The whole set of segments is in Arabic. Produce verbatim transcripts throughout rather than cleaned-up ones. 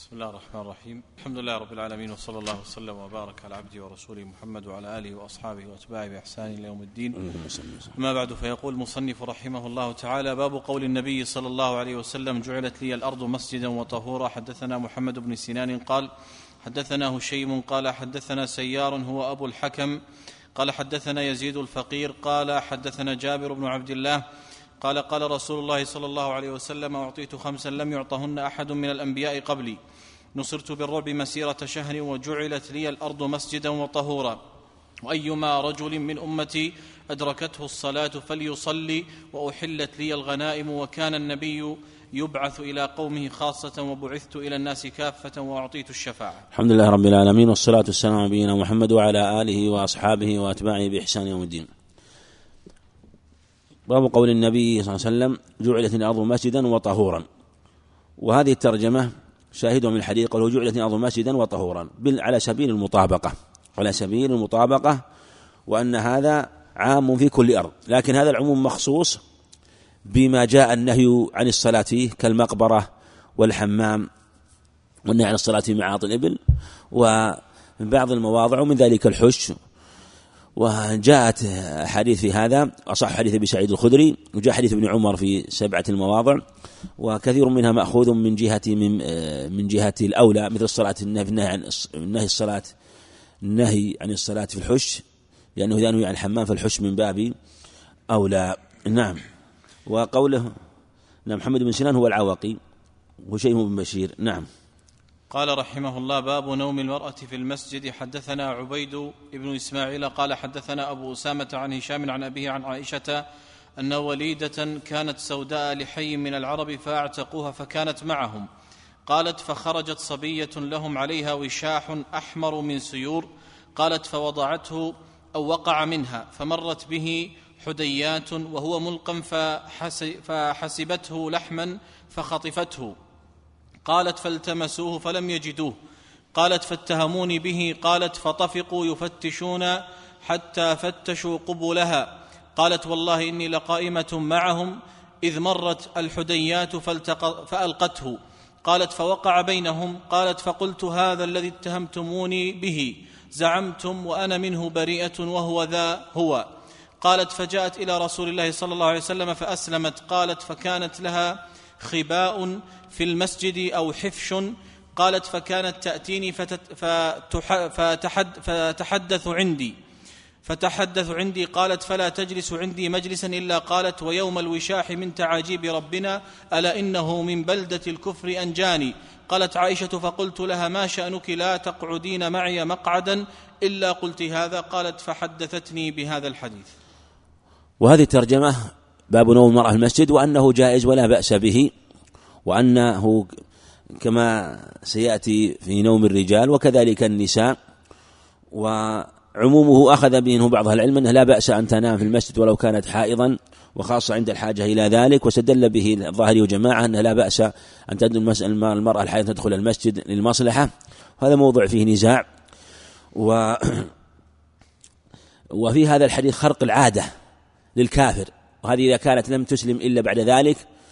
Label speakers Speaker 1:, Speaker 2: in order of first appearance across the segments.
Speaker 1: بسم الله الرحمن الرحيم. الحمد لله رب العالمين، وصلى الله وسلم وبارك على عبده ورسوله محمد وعلى آله وأصحابه وأتباعه بإحسان إلى يوم الدين. أما بعد، فيقول المصنف رحمه الله تعالى: باب قول النبي صلى الله عليه وسلم: جعلت لي الأرض مسجدا وطهورا. حدثنا محمد بن سنان قال حدثنا هشيم قال حدثنا سيار هو أبو الحكم قال حدثنا يزيد الفقير قال حدثنا جابر بن عبد الله قال قال رسول الله صلى الله عليه وسلم: أعطيت خمسا لم يعطهن أحد من الأنبياء قبلي، نصرت بالرعب مسيرة شهر، وجعلت لي الأرض مسجدا وطهورا، وأيما رجل من أمتي أدركته الصلاة فليصلي، وأحلت لي الغنائم، وكان النبي يبعث إلى قومه خاصة، وبعثت إلى الناس كافة، وأعطيت الشفاعة.
Speaker 2: الحمد لله رب العالمين، والصلاة والسلام على نبينا محمد وعلى آله وأصحابه وأتباعه بإحسان يوم الدين. باب قول النبي صلى الله عليه وسلم: جعلت الأرض مسجدا وطهورا. وهذه الترجمة شاهد من الحديث قوله: جعلت الأرض مسجدا وطهورا، على سبيل المطابقة على سبيل المطابقة وأن هذا عام في كل أرض، لكن هذا العموم مخصوص بما جاء النهي عن الصلاة فيه كالمقبرة والحمام، والنهي عن الصلاة في معاطي الإبل ومن بعض المواضع، ومن ذلك الحش. وجاءت حديث في هذا، أصح حديث أبي سعيد الخدري، وجاء حديث ابن عمر في سبعة المواضع، وكثير منها مأخوذ من جهة من من جهة الأولى، مثل الصلاة النهي عن النهي الصلاة النهي عن الصلاة في الحش، لأنه إذا نهي عن الحمام فالحش من باب أولى. نعم. وقوله نعم محمد بن سنان هو العواقي وشيء بن بشير. نعم.
Speaker 1: قال رحمه الله: باب نوم المرأة في المسجد. حدثنا عبيد بن إسماعيل قال حدثنا أبو أسامة عن هشام عن أبيه عن عائشة أن وليدة كانت سوداء لحي من العرب فاعتقوها فكانت معهم. قالت: فخرجت صبية لهم عليها وشاح أحمر من سيور. قالت: فوضعته أو وقع منها، فمرت به حديات وهو ملقم فحسبته لحما فخطفته. قالت: فالتمسوه فلم يجدوه. قالت: فاتهموني به. قالت: فطفقوا يفتشون حتى فتشوا قبلها. قالت: والله إني لقائمة معهم إذ مرت الحديات فألقته. قالت: فوقع بينهم. قالت: فقلت: هذا الذي اتهمتموني به زعمتم وأنا منه بريئة وهو ذا هو. قالت: فجاءت إلى رسول الله صلى الله عليه وسلم فأسلمت. قالت: فكانت لها خباء في المسجد أو حفش. قالت: فكانت تأتيني فتحد فتحدث عندي فتحدث عندي قالت: فلا تجلس عندي مجلسا إلا قالت: ويوم الوشاح من تعاجيب ربنا، ألا إنه من بلدة الكفر أنجاني. قالت عائشة: فقلت لها: ما شأنك لا تقعدين معي مقعدا إلا قلت هذا؟ قالت: فحدثتني بهذا الحديث.
Speaker 2: وهذه الترجمة باب نوم المرأة في المسجد، وأنه جائز ولا بأس به، وأنه كما سيأتي في نوم الرجال وكذلك النساء. وعمومه أخذ به بعض العلم أنه لا بأس أن تنام في المسجد ولو كانت حائضا، وخاصة عند الحاجة إلى ذلك. وسدل به الظاهري وجماعة أنه لا بأس أن تدل المرأة الحائض تدخل المسجد للمصلحة. هذا موضوع فيه نزاع. و وفي هذا الحديث خرق العادة للكافر، وهذه إذا كانت لم تسلم إلا بعد ذلك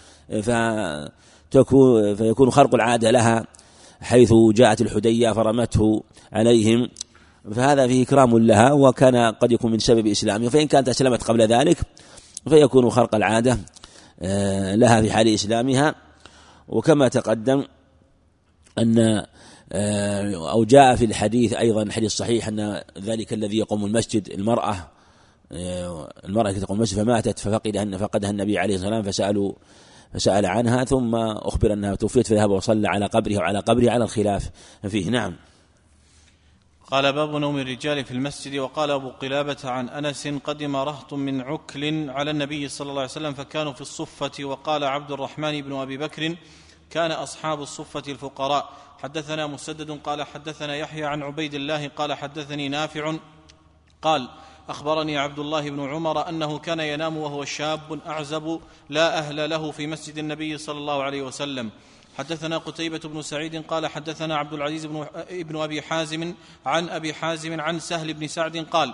Speaker 2: فتكون فيكون خرق العادة لها، حيث جاءت الحدية فرمته عليهم، فهذا فيه إكرام لها، وكان قد يكون من سبب إسلامها. فإن كانت أسلمت قبل ذلك فيكون خرق العادة لها في حال إسلامها. وكما تقدم أن أو جاء في الحديث أيضا الحديث الصحيح أن ذلك الذي يقوم المسجد المرأة المرأة التي تقوم المسجد فماتت ففقدها فقدها النبي عليه الصلاة والسلام، فسألوا فسأل عنها ثم أخبر أنها توفيت، فذهب وصلى على قبره وعلى قبره على الخلاف فيه. نعم.
Speaker 1: قال: باب نوم الرجال في المسجد. وقال أبو قلابة عن أنس: قدم رهط من عكل على النبي صلى الله عليه وسلم فكانوا في الصفة. وقال عبد الرحمن بن أبي بكر: كان أصحاب الصفة الفقراء. حدثنا مسدد قال حدثنا يحيى عن عبيد الله قال حدثني نافع قال: أخبرني عبد الله بن عمر أنه كان ينام وهو شاب أعزب لا أهل له في مسجد النبي صلى الله عليه وسلم. حدثنا قتيبة بن سعيد قال حدثنا عبد العزيز بن ابن أبي حازم عن أبي حازم عن سهل بن سعد قال: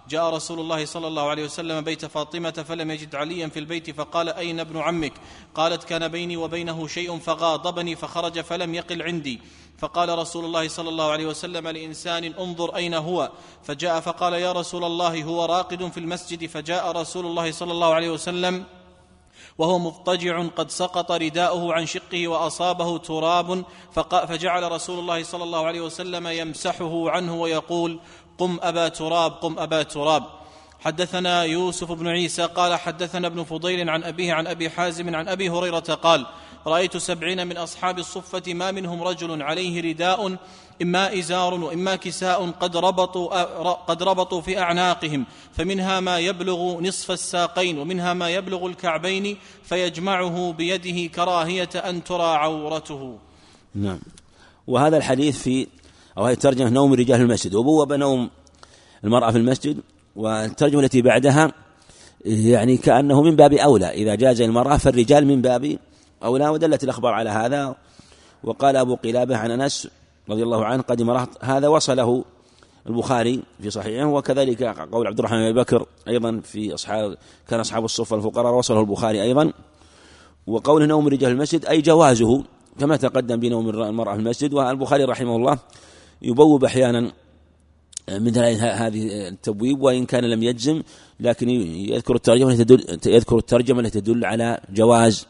Speaker 1: جاء رسول الله صلى الله عليه وسلم بيت فاطمة فلم يجد عليا في البيت فقال أين ابن عمك؟ قالت كان بيني وبينه شيء فغاضبني فخرج فلم يقل عندي. فقال رسول الله صلى الله عليه وسلم لإنسان انظر أين هو؟ فجاء فقال يا رسول الله هو راقد في المسجد. فجاء رسول الله صلى الله عليه وسلم وهو مضطجع قد سقط رداؤه عن شقه وأصابه تراب، فجعل رسول الله صلى الله عليه وسلم يمسحه عنه ويقول قم أبا تراب قم أبا تراب. حدثنا يوسف بن عيسى قال حدثنا ابن فضيل عن أبيه عن أبي حازم عن أبي هريرة قال رأيت سبعين من أصحاب الصفة ما منهم رجل عليه رداء إما إزار وإما كساء قد ربطوا, قد ربطوا في أعناقهم، فمنها ما يبلغ نصف الساقين ومنها ما يبلغ الكعبين، فيجمعه بيده كراهية أن ترى عورته.
Speaker 2: نعم. وهذا الحديث في أو هذه الترجمة نوم رجال المسجد، وبوب نوم المرأة في المسجد. والترجمة التي بعدها يعني كأنه من باب أولى، إذا جاز المرأة فالرجال من باب أولى، ودلت الأخبار على هذا. وقال أبو قلابة عن أنس رضي الله عنه قدم رهط، هذا وصله البخاري في صحيحه، وكذلك قول عبد الرحمن بن بكر أيضا في أصحاب كان أصحاب الصفة الفقراء وصله البخاري أيضا. وقول نوم رجال المسجد أي جوازه كما تقدم بنوم المرأة في المسجد. والبخاري رحمه الله يبوب أحيانا مثل هذه التبويب وإن كان لم يجزم، لكن يذكر الترجمة التي تدل يذكر الترجمة التي تدل على جواز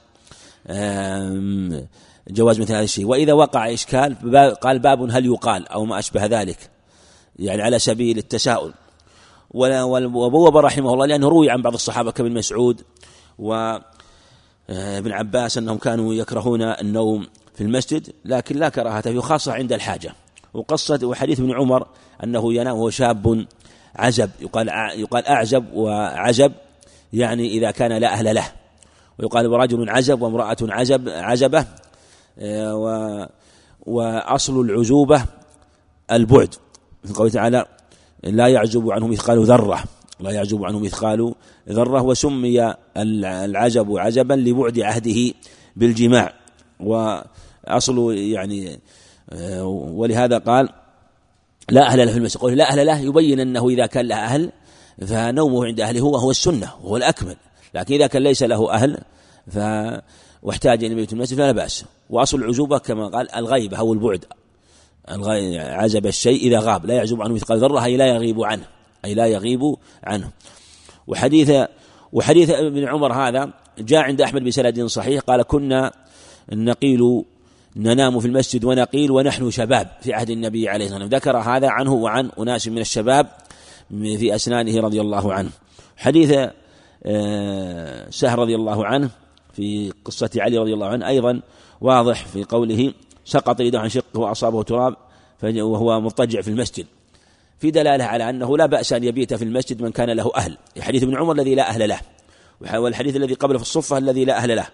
Speaker 2: جواز مثل هذا الشيء. وإذا وقع إشكال قال باب هل يقال أو ما أشبه ذلك، يعني على سبيل التساؤل. وبوب رحمه الله لأنه روي عن بعض الصحابة كابن مسعود وابن عباس أنهم كانوا يكرهون النوم في المسجد، لكن لا كراهة فيه خاصة عند الحاجة. وقصة وحديث ابن عمر أنه ينام وهو شاب عزب، يقال يقال أعزب وعزب يعني إذا كان لا أهل له، ويقال رجل عزب وامرأة عزب عزبة. وأصل العزوبة البعد، في قوله تعالى لا يعزب عنه مثقال ذرة، لا يعزب عنه مثقال ذرة. وسمي العزب عزبا لبعد عهده بالجماع. وأصل يعني ولهذا قال لا أهل له في المسجد. قول لا أهل له يبين أنه إذا كان له أهل فنومه عند أهله هو هو السنة وهو الأكمل، لكن إذا كان ليس له أهل ف واحتاج إلى بيت المسجد فلا بأس. وأصل العزوبة كما قال الغيبة أو البعد، عزب الشيء إذا غاب، لا يعزب عنه مثقال ذرة أي لا يغيب عنه أي لا يغيب عنه. وحديث وحديث ابن عمر هذا جاء عند أحمد بسند صحيح قال كنا نقيل ننام في المسجد ونقيل ونحن شباب في عهد النبي عليه الصلاة والسلام. ذكر هذا عنه وعن أناس من الشباب في أسنانه رضي الله عنه. حديث سهر رضي الله عنه في قصة علي رضي الله عنه أيضا واضح في قوله سقط يده عن شقه وأصابه تراب وهو مضطجع في المسجد، في دلالة على أنه لا بأس أن يبيت في المسجد من كان له أهل. حديث ابن عمر الذي لا أهل له، والحديث الذي قبله في الصفة الذي لا أهل له،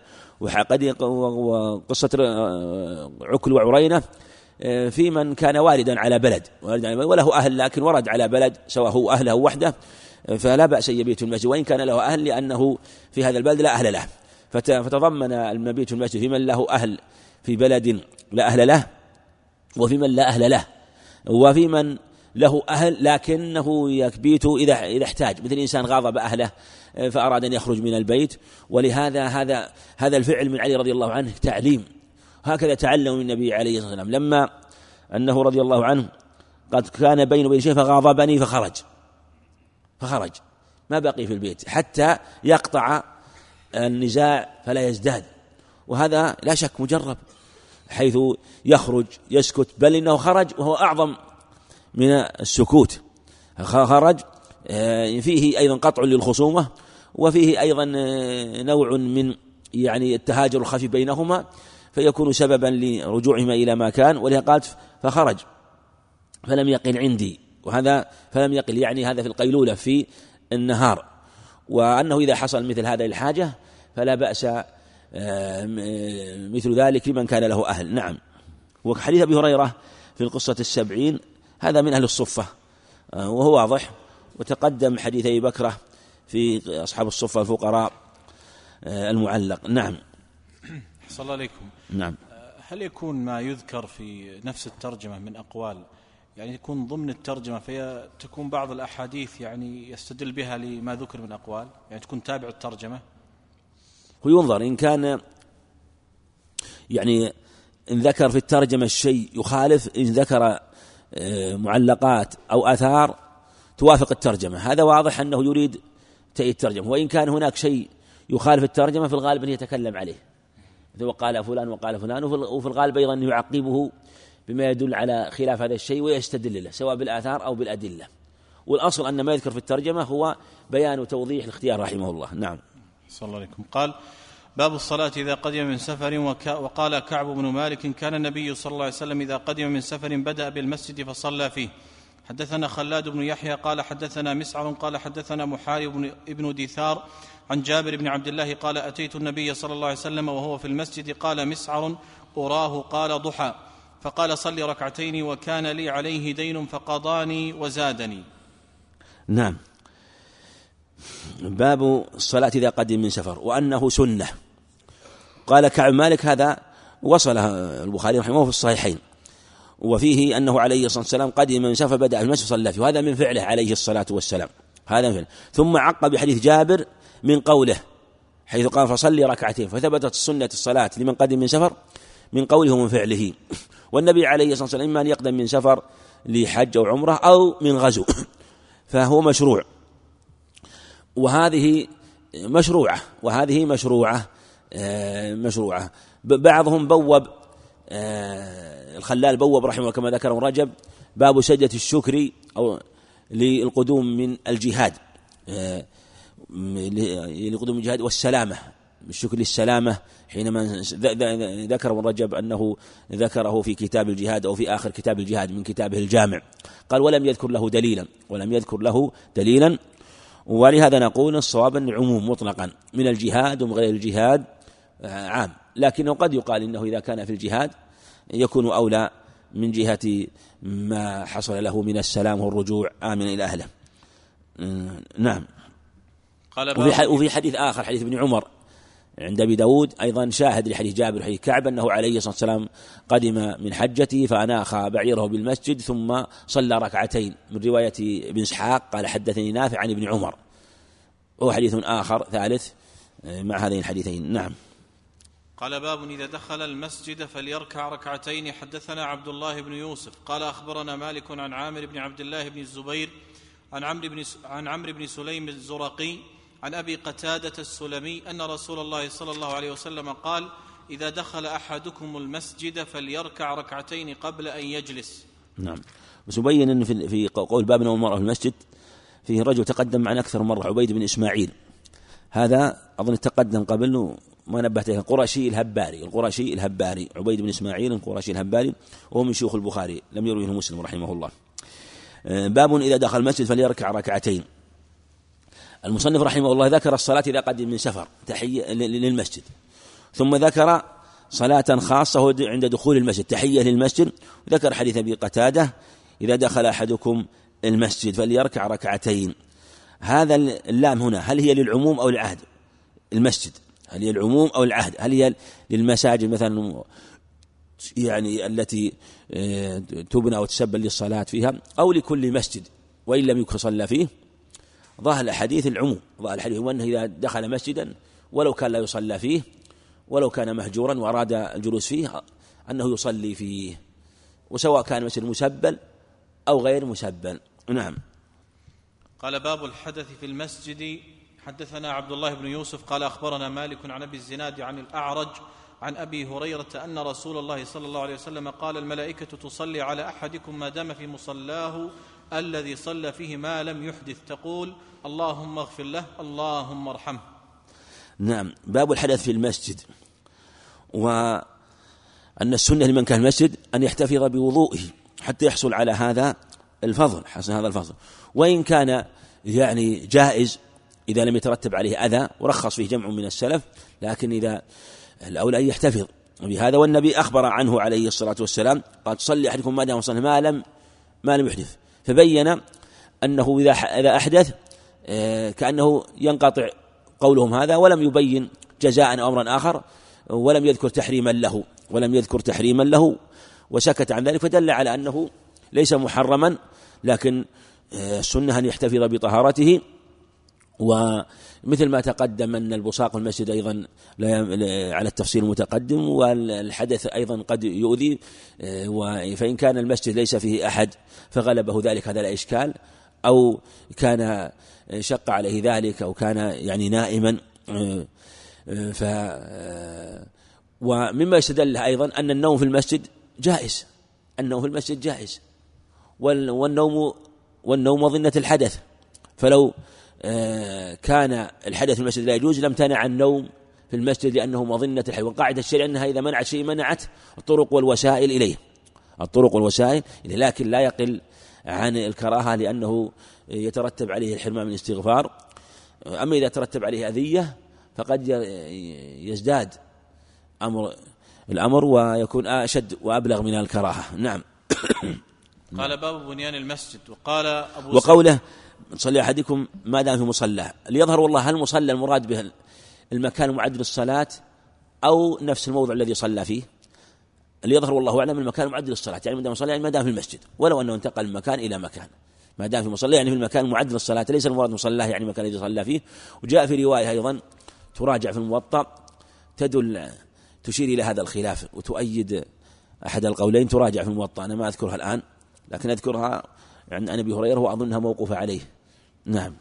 Speaker 2: وقصة عكل وعرينة في من كان واردا على بلد وله أهل لكن ورد على بلد سواء هو أهله وحده فلا بأس أن يبيت في المسجد وإن كان له أهل، لأنه في هذا البلد لا أهل له. فتضمن المبيت في المسجد في من له أهل في بلد لا أهل له، وفي من لا أهل له، وفي من له أهل لكنه يبيت إذا إذا احتاج، مثل إنسان غاضب أهله فأراد أن يخرج من البيت. ولهذا هذا هذا الفعل من علي رضي الله عنه تعليم، هكذا تعلم من النبي عليه الصلاة والسلام لما أنه رضي الله عنه قد كان بينه وبين شيء فغاضبني فخرج فخرج ما بقي في البيت حتى يقطع النزاع فلا يزداد. وهذا لا شك مجرب، حيث يخرج يسكت، بل إنه خرج وهو أعظم من السكوت، خرج فيه أيضا قطع للخصومة وفيه أيضا نوع من يعني التهاجر الخفي بينهما فيكون سببا لرجوعهما إلى ما كان. ولهذا قالت فخرج فلم يقل عندي، وهذا فلم يقل يعني هذا في القيلولة في النهار، وأنه إذا حصل مثل هذا الحاجة فلا بأس مثل ذلك لمن كان له أهل. نعم. وحديث أبي هريرة في القصة السبعين هذا من أهل الصفة وهو واضح، وتقدم حديث أبي بكرة في أصحاب الصفة الفقراء المعلق. نعم.
Speaker 1: صلى الله عليكم.
Speaker 2: نعم.
Speaker 1: هل يكون ما يذكر في نفس الترجمة من أقوال يعني يكون ضمن الترجمة، فتكون بعض الأحاديث يعني يستدل بها لما ذكر من أقوال، يعني تكون تابع الترجمة؟
Speaker 2: وينظر إن كان يعني إن ذكر في الترجمة الشيء يخالف، إن ذكر معلقات أو آثار توافق الترجمة، هذا واضح أنه يريد تأييد الترجمة. وإن كان هناك شيء يخالف الترجمة في الغالب أن يتكلم عليه، وقال فلان وقال فلان، وفي الغالب أيضا يعقبه بما يدل على خلاف هذا الشيء ويستدل له سواء بالآثار أو بالأدلة. والأصل أن ما يذكر في الترجمة هو بيان وتوضيح الاختيار رحمه الله. نعم.
Speaker 1: صلى الله عليكم. قال: باب الصلاة إذا قدم من سفر. وقال كعب بن مالك: كان النبي صلى الله عليه وسلم إذا قدم من سفر بدأ بالمسجد فصلى فيه. حدثنا خلاد بن يحيى قال حدثنا مسعر قال حدثنا محارب بن دثار عن جابر بن عبد الله قال: أتيت النبي صلى الله عليه وسلم وهو في المسجد. قال مسعر: أراه قال ضحى، فقال: صل ركعتين وكان لي عليه دين فقضاني وزادني.
Speaker 2: نعم. باب الصلاة إذا قدم من سفر وأنه سنة. قال كعب مالك هذا وصله البخاري رحمه الله في الصحيحين، وفيه أنه عليه الصلاة والسلام قدم من سفر بدأ في المسجد صلى فيه، وهذا من فعله عليه الصلاة والسلام، هذا من فعله. ثم عقب بحديث جابر من قوله حيث قال: فصلي ركعتين، فثبتت السنة الصلاة لمن قدم من سفر من قوله ومن فعله. والنبي عليه الصلاة والسلام إما أن يقدم من سفر لحج أو عمرة أو من غزو، فهو مشروع، وهذه مشروعة وهذه مشروعة مشروعة بعضهم بوب الخلال بوب رحمه الله كما ذكر رجب باب سجدة الشكر أو للقدوم من الجهاد، لقدوم الجهاد والسلامة، الشكر للسلامة، حينما ذكر ابن رجب أنه ذكره في كتاب الجهاد أو في آخر كتاب الجهاد من كتابه الجامع، قال: ولم يذكر له دليلا ولم يذكر له دليلا ولهذا نقول الصواب أن عموم مطلقا من الجهاد ومن غير الجهاد عام، لكنه قد يقال إنه إذا كان في الجهاد يكون أولى من جهة ما حصل له من السلام والرجوع آمنا إلى أهله. نعم. وفي وفي حديث آخر حديث ابن عمر عند أبي داود أيضا شاهد لحديث جابر حديث كعب أنه عليه الصلاة والسلام قدم من حجته فأناخ بعيره بالمسجد ثم صلى ركعتين، من رواية ابن إسحاق قال: حدثني نافع عن ابن عمر، وهو حديث آخر ثالث مع هذين الحديثين. نعم.
Speaker 1: قال: باب إذا دخل المسجد فليركع ركعتين. حدثنا عبد الله بن يوسف قال أخبرنا مالك عن عامر بن عبد الله بن الزبير عن عمرو بن عن عمرو بن سليم الزرقي عن أبي قتادة السلمي أن رسول الله صلى الله عليه وسلم قال: إذا دخل أحدكم المسجد فليركع ركعتين قبل أن يجلس.
Speaker 2: نعم. بس يبين أن في قول باب نوم المرأة في المسجد فيه رجل تقدم معنا أكثر مرة، عبيد بن إسماعيل، هذا أظن تقدم قبل ما نبهت عليه، القرشي الهباري القرشي الهباري عبيد بن إسماعيل القرشي الهباري، وهو من شيوخ البخاري لم يرويه مسلم رحمه الله. باب إذا دخل المسجد فليركع ركعتين. المصنف رحمه الله ذكر الصلاة إذا قدم من سفر تحية للمسجد، ثم ذكر صلاة خاصة عند دخول المسجد تحية للمسجد، وذكر حديث أبي قتادة: إذا دخل أحدكم المسجد فليركع ركعتين. هذا اللام هنا هل هي للعموم أو للعهد؟ المسجد هل هي العموم أو العهد؟ هل هي للمساجد مثلا يعني التي تبنى وتسبل للصلاة فيها، أو لكل مسجد وإن لم يكن صلى فيه؟ ظاهر الحديث العموم، ظاهر الحديث هو أنه إذا دخل مسجدا ولو كان لا يصلى فيه ولو كان مهجورا وأراد الجلوس فيه أنه يصلي فيه، وسواء كان مسجد مسبل أو غير مسبل. نعم.
Speaker 1: قال: باب الحدث في المسجد. حدثنا عبد الله بن يوسف قال أخبرنا مالك عن أبي الزناد عن الأعرج عن أبي هريرة أن رسول الله صلى الله عليه وسلم قال: الملائكة تصلي على أحدكم ما دام في مصلاه الذي صلى فيه ما لم يحدث، تقول: اللهم اغفر له اللهم ارحمه.
Speaker 2: نعم. باب الحدث في المسجد، وأن السنة لمن كان المسجد أن يحتفظ بوضوئه حتى يحصل على هذا الفضل حصل هذا الفضل، وإن كان يعني جائز إذا لم يترتب عليه أذى، ورخص فيه جمع من السلف، لكن إذا الأولى أن يحتفظ بهذا. والنبي أخبر عنه عليه الصلاة والسلام قال: صلي أحدكم ما دام صلى ما لم ما لم يحدث، فبين أنه إذا إذا أحدث كأنه ينقطع قولهم هذا، ولم يبين جزاء أو أمرا آخر، ولم يذكر تحريما له ولم يذكر تحريما له وسكت عن ذلك، فدل على أنه ليس محرما، لكن السنة أن يحتفظ بطهارته. ومثل ما تقدم أن البصاق في المسجد أيضا على التفصيل المتقدم، والحدث أيضا قد يؤذي، فإن كان المسجد ليس فيه أحد فغلبه ذلك هذا لا إشكال، أو كان شق عليه ذلك أو كان يعني نائما. ف ومما يستدل أيضا أن النوم في المسجد جائز، النوم في المسجد جائز، والنوم والنوم مظنة الحدث، فلو كان الحدث في المسجد لا يجوز لم تنع النوم في المسجد لأنه مظنة الحدث. وقاعدة الشريعة أنها إذا منعت شيء منعت الطرق والوسائل إليه، الطرق والوسائل إليه، لكن لا يقل عن الكراهة لأنه يترتب عليه الحرمان من الاستغفار. أما إذا ترتب عليه أذية فقد يزداد أمر الأمر ويكون أشد وأبلغ من الكراهة. نعم.
Speaker 1: قال باب بنيان المسجد. وقال أبو
Speaker 2: وقوله صلي أحدكم ما دام في مصلاه، ليظهر والله هل المصلى المراد به المكان المعد للصلاة أو نفس الموضع الذي صلى فيه؟ ليظهر والله أعلم المكان المعد للصلاة، يعني ما دام صلى يعني ما دام في المسجد، ولو أنه انتقل من مكان إلى مكان، ما دام في مصلى يعني في المكان المعد للصلاة، ليس المراد مصلاه يعني المكان الذي صلى فيه. وجاء في رواية أيضا تراجع في الموطأ تدل تشير إلى هذا الخلاف وتؤيد أحد القولين، تراجع في الموطأ، أنا ما أذكرها الآن لكن أذكرها عن أبي هريرة وأظنها موقوفة عليه. نعم.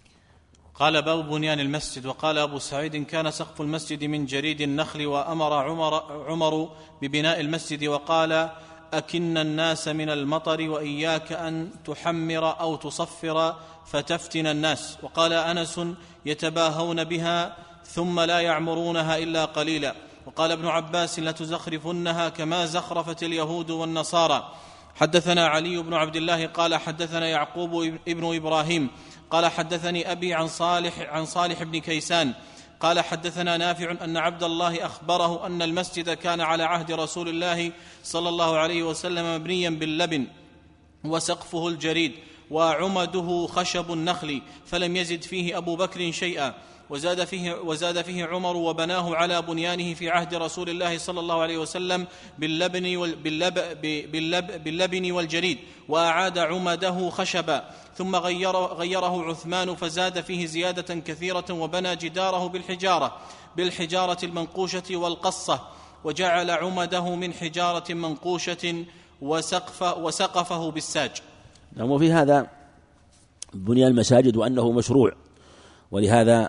Speaker 1: قال باب بنيان المسجد. وقال أبو سعيد كان سقف المسجد من جريد النخل، وأمر عمر, عمر ببناء المسجد وقال أكن الناس من المطر وإياك أن تحمر أو تصفر فتفتن الناس. وقال أنس يتباهون بها ثم لا يعمرونها إلا قليلا. وقال ابن عباس لتزخرفنها كما زخرفت اليهود والنصارى. حدثنا علي بن عبد الله قال حدثنا يعقوب ابن إبراهيم قال حدثني أبي عن صالح عن صالح بن كيسان قال حدثنا نافع أن عبد الله أخبره أن المسجد كان على عهد رسول الله صلى الله عليه وسلم مبنيا باللبن وسقفه الجريد وعمده خشب النخل، فلم يزد فيه أبو بكر شيئا، وزاد فيه, وزاد فيه عمر وبناه على بنيانه في عهد رسول الله صلى الله عليه وسلم باللبن, باللب باللب باللبن والجريد، وأعاد عمده خشبا، ثم غير غيره عثمان فزاد فيه زيادة كثيرة، وبنى جداره بالحجارة بالحجارة المنقوشة والقصة، وجعل عمده من حجارة منقوشة وسقف وسقفه بالساج.
Speaker 2: وفي هذا بنيان المساجد وأنه مشروع، ولهذا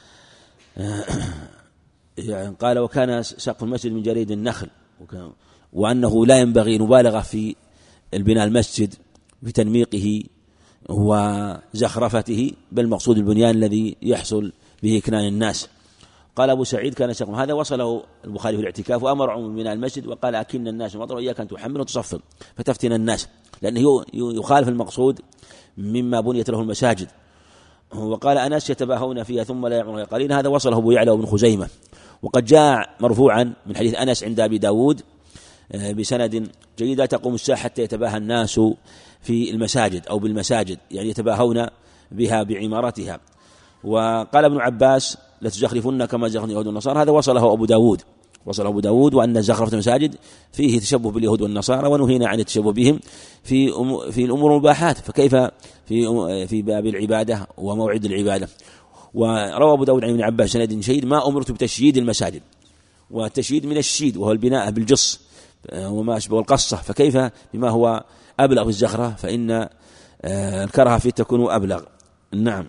Speaker 2: يعني قال وكان سقف المسجد من جريد النخل، وأنه لا ينبغي مبالغة في البناء المسجد بتنميقه وزخرفته، بل مقصود البنيان الذي يحصل به إكنان الناس. قال أبو سعيد كان سقف هذا وصله البخاري في الاعتكاف، وأمر عمر ببناء المسجد وقال أكن الناس مطر وإياك أن تحمل وتصفر فتفتن الناس، لأنه يخالف المقصود مما بنيت له المساجد. وقال أنس يتباهون فيها ثم لا يعمرون قليلا، هذا وصله أبو يعلى وابن خزيمة. وقد جاء مرفوعا من حديث أنس عند أبي داود بسند جيد لا تقوم الساعة حتى يتباهى الناس في المساجد أو بالمساجد، يعني يتباهون بها بعمارتها. وقال ابن عباس لتزخرفن كما زخرفت اليهود والنصارى، هذا وصله أبو داود وصل أبو داود وأن زخرفة المساجد فيه تشبه باليهود والنصارى، ونهينا عن التشبه بهم في في الأمور المباحات، فكيف في في باب العبادة وموعد العبادة. وروى أبو داود عن ابن عباس سند شهيد ما أمرت بتشييد المساجد، والتشييد من الشيد وهو البناء بالجص وما أشبه القصة، فكيف بما هو أبلغ في الزخرة، فإن الكرهة فيه تكون أبلغ. نعم.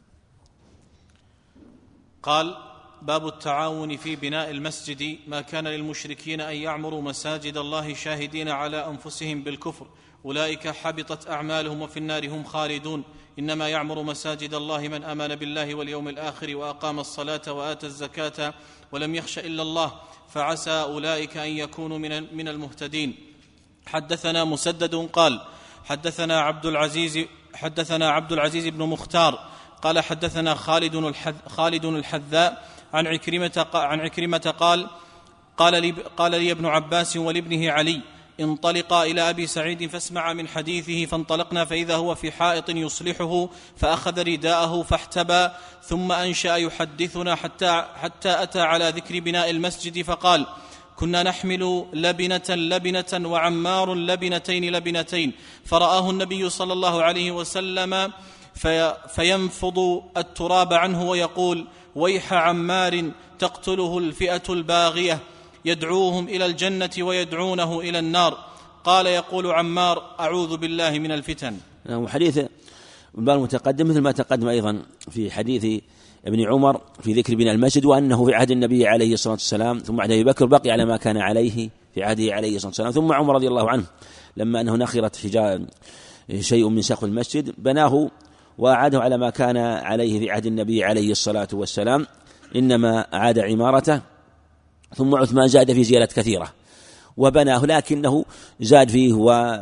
Speaker 1: قال باب التعاون في بناء المسجد. ما كان للمشركين أن يعمروا مساجد الله شاهدين على أنفسهم بالكفر، أولئك حبطت أعمالهم وفي النار هم خالدون. إنما يعمر مساجد الله من آمن بالله واليوم الآخر وأقام الصلاة وآتى الزكاة ولم يخش إلا الله، فعسى أولئك أن يكونوا من المهتدين. حدثنا مسدد قال حدثنا عبد العزيز حدثنا عبد العزيز بن مختار قال حدثنا خالد الحذ خالد الحذاء عن عكرمة عن عكرمة قال قال لي, قال لي ابن عباس ولابنه علي انطلقا إلى أبي سعيد فاسمع من حديثه، فانطلقنا فإذا هو في حائط يصلحه، فأخذ رداءه فاحتبى، ثم أنشأ يحدثنا حتى, حتى أتى على ذكر بناء المسجد، فقال كنا نحمل لبنة لبنة وعمار لبنتين لبنتين، فرآه النبي صلى الله عليه وسلم في فينفض التراب عنه ويقول: ويح عمار تقتله الفئة الباغية، يدعوهم إلى الجنة ويدعونه إلى النار. قال يقول عمار: أعوذ بالله من الفتن.
Speaker 2: وحديث باب المتقدم مثل ما تقدم أيضا في حديث ابن عمر في ذكر بناء المسجد، وأنه في عهد النبي عليه الصلاة والسلام ثم عهد أبي بكر بقي على ما كان عليه في عهده عليه الصلاة والسلام، ثم عمر رضي الله عنه لما أنه نخرت شيء من سقف المسجد بناه وأعاده على ما كان عليه في عهد النبي عليه الصلاة والسلام، إنما أعاد عمارته. ثم عثمان زاد في زيادة كثيرة وبناه، لكنه زاد فيه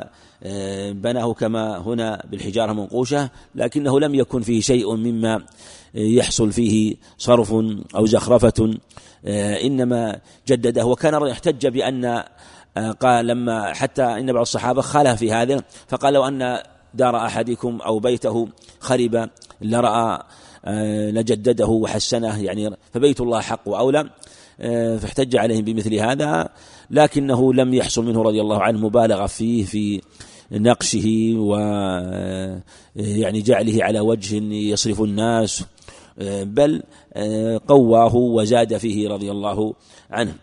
Speaker 2: وبناه كما هنا بالحجارة منقوشة، لكنه لم يكن فيه شيء مما يحصل فيه صرف أو زخرفة، إنما جدده. وكان يحتج بأن قال لما حتى إن بعض الصحابة خالف في هذا، فقال: لو أن دار أحدكم أو بيته خرب لرأى لجدده وحسنه، يعني فبيت الله حق وأولى، فاحتج عليهم بمثل هذا، لكنه لم يحصل منه رضي الله عنه مبالغة فيه في نقشه و يعني جعله على وجه يصرف الناس، بل قواه وزاد فيه رضي الله عنه.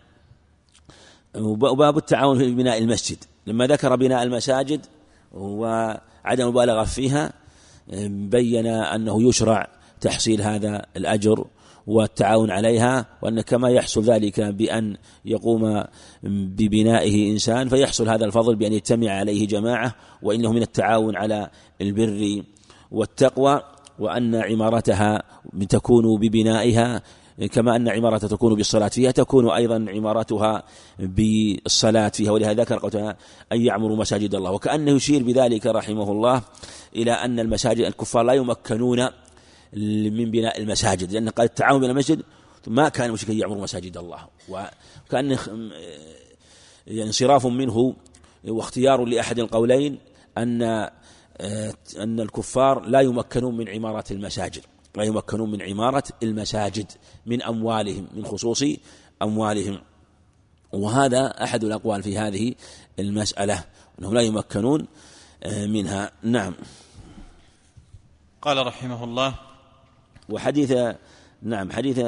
Speaker 2: وباب التعاون في بناء المسجد، لما ذكر بناء المساجد وعدم المبالغة فيها بين أنه يشرع تحصيل هذا الأجر والتعاون عليها، وأن كما يحصل ذلك بأن يقوم ببنائه إنسان فيحصل هذا الفضل بأن يجتمع عليه جماعة، وإنه من التعاون على البر والتقوى، وأن عمارتها تكون ببنائها كما أن عمارتها تكون بالصلاة فيها تكون أيضا عمارتها بالصلاة فيها. ولهذا ذكر قوله أن يعمروا مساجد الله، وكأنه يشير بذلك رحمه الله إلى أن المساجد الكفار لا يمكنون من بناء المساجد، لأن قال التعاون بين المسجد ما كان مشركا يعمر مساجد الله، وكأن يعني انصراف منه واختيار لأحد القولين أن أن الكفار لا يمكنون من عمارة المساجد، لا يمكنون من عمارة المساجد من أموالهم، من خصوص أموالهم، وهذا أحد الأقوال في هذه المسألة أنهم لا يمكنون منها. نعم.
Speaker 1: قال رحمه الله:
Speaker 2: وحديث نعم حديث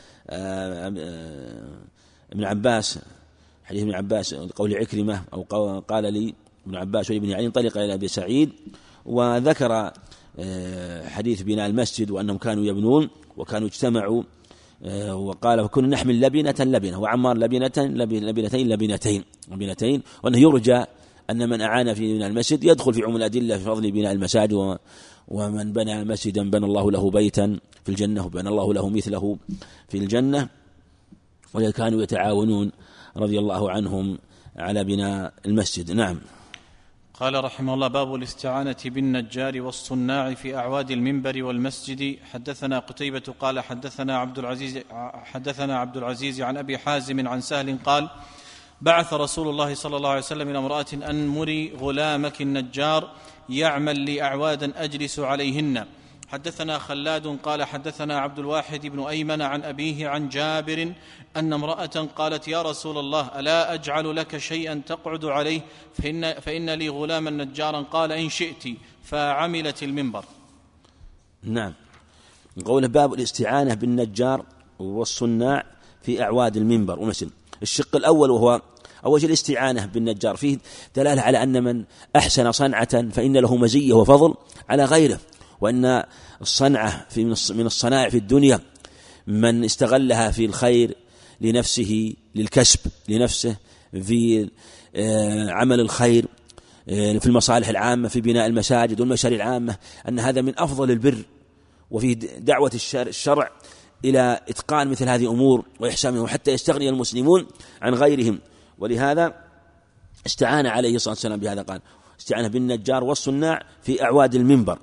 Speaker 2: ابن عباس، حديث ابن عباس قول عكرمة أو قال لي ابن عباس وابن علي انطلق إلى أبي سعيد، وذكر حديث بناء المسجد وأنهم كانوا يبنون وكانوا اجتمعوا، وقال: فكنا نحمل لبنة لبنة وعمار لبنة لبنتين لبنتين لبنتين، وأنه يرجى أن من أعان في بناء المسجد يدخل في عموم الأدلة في فضل بناء المساجد، ومن بنى مسجدا بنى الله له بيتا في الجنة وبنى الله له مثله في الجنة، وكانوا يتعاونون رضي الله عنهم على بناء المسجد. نعم.
Speaker 1: قال رحمه الله: باب الاستعانة بالنجار والصناع في أعواد المنبر والمسجد. حدثنا قتيبة قال حدثنا عبد العزيز حدثنا عبد العزيز عن أبي حازم عن سهل قال: بعث رسول الله صلى الله عليه وسلم إلى امرأة أن مري غلامك النجار يعمل لي أعوادا أجلس عليهن. حدثنا خلاد قال حدثنا عبد الواحد بن أيمن عن أبيه عن جابر أن امرأة قالت: يا رسول الله، ألا أجعل لك شيئا تقعد عليه فإن, فإن لي غلاما نجارا؟ قال: إن شئت. فعملت المنبر.
Speaker 2: نعم. قوله باب الاستعانة بالنجار والصناع في أعواد المنبر ومسجد. الشق الأول وهو أول شيء الاستعانة بالنجار، فيه دلالة على أن من أحسن صنعة فإن له مزية وفضل على غيره، وأن الصنعة في من الصنائع في الدنيا من استغلها في الخير لنفسه، للكسب لنفسه، في عمل الخير في المصالح العامة، في بناء المساجد والمشاريع العامة، أن هذا من أفضل البر، وفي دعوة الشرع إلى إتقان مثل هذه الأمور وإحسانهم حتى يستغني المسلمون عن غيرهم. ولهذا استعان عليه الصلاة والسلام بهذا، قال: استعانة بالنجار والصناع في أعواد المنبر.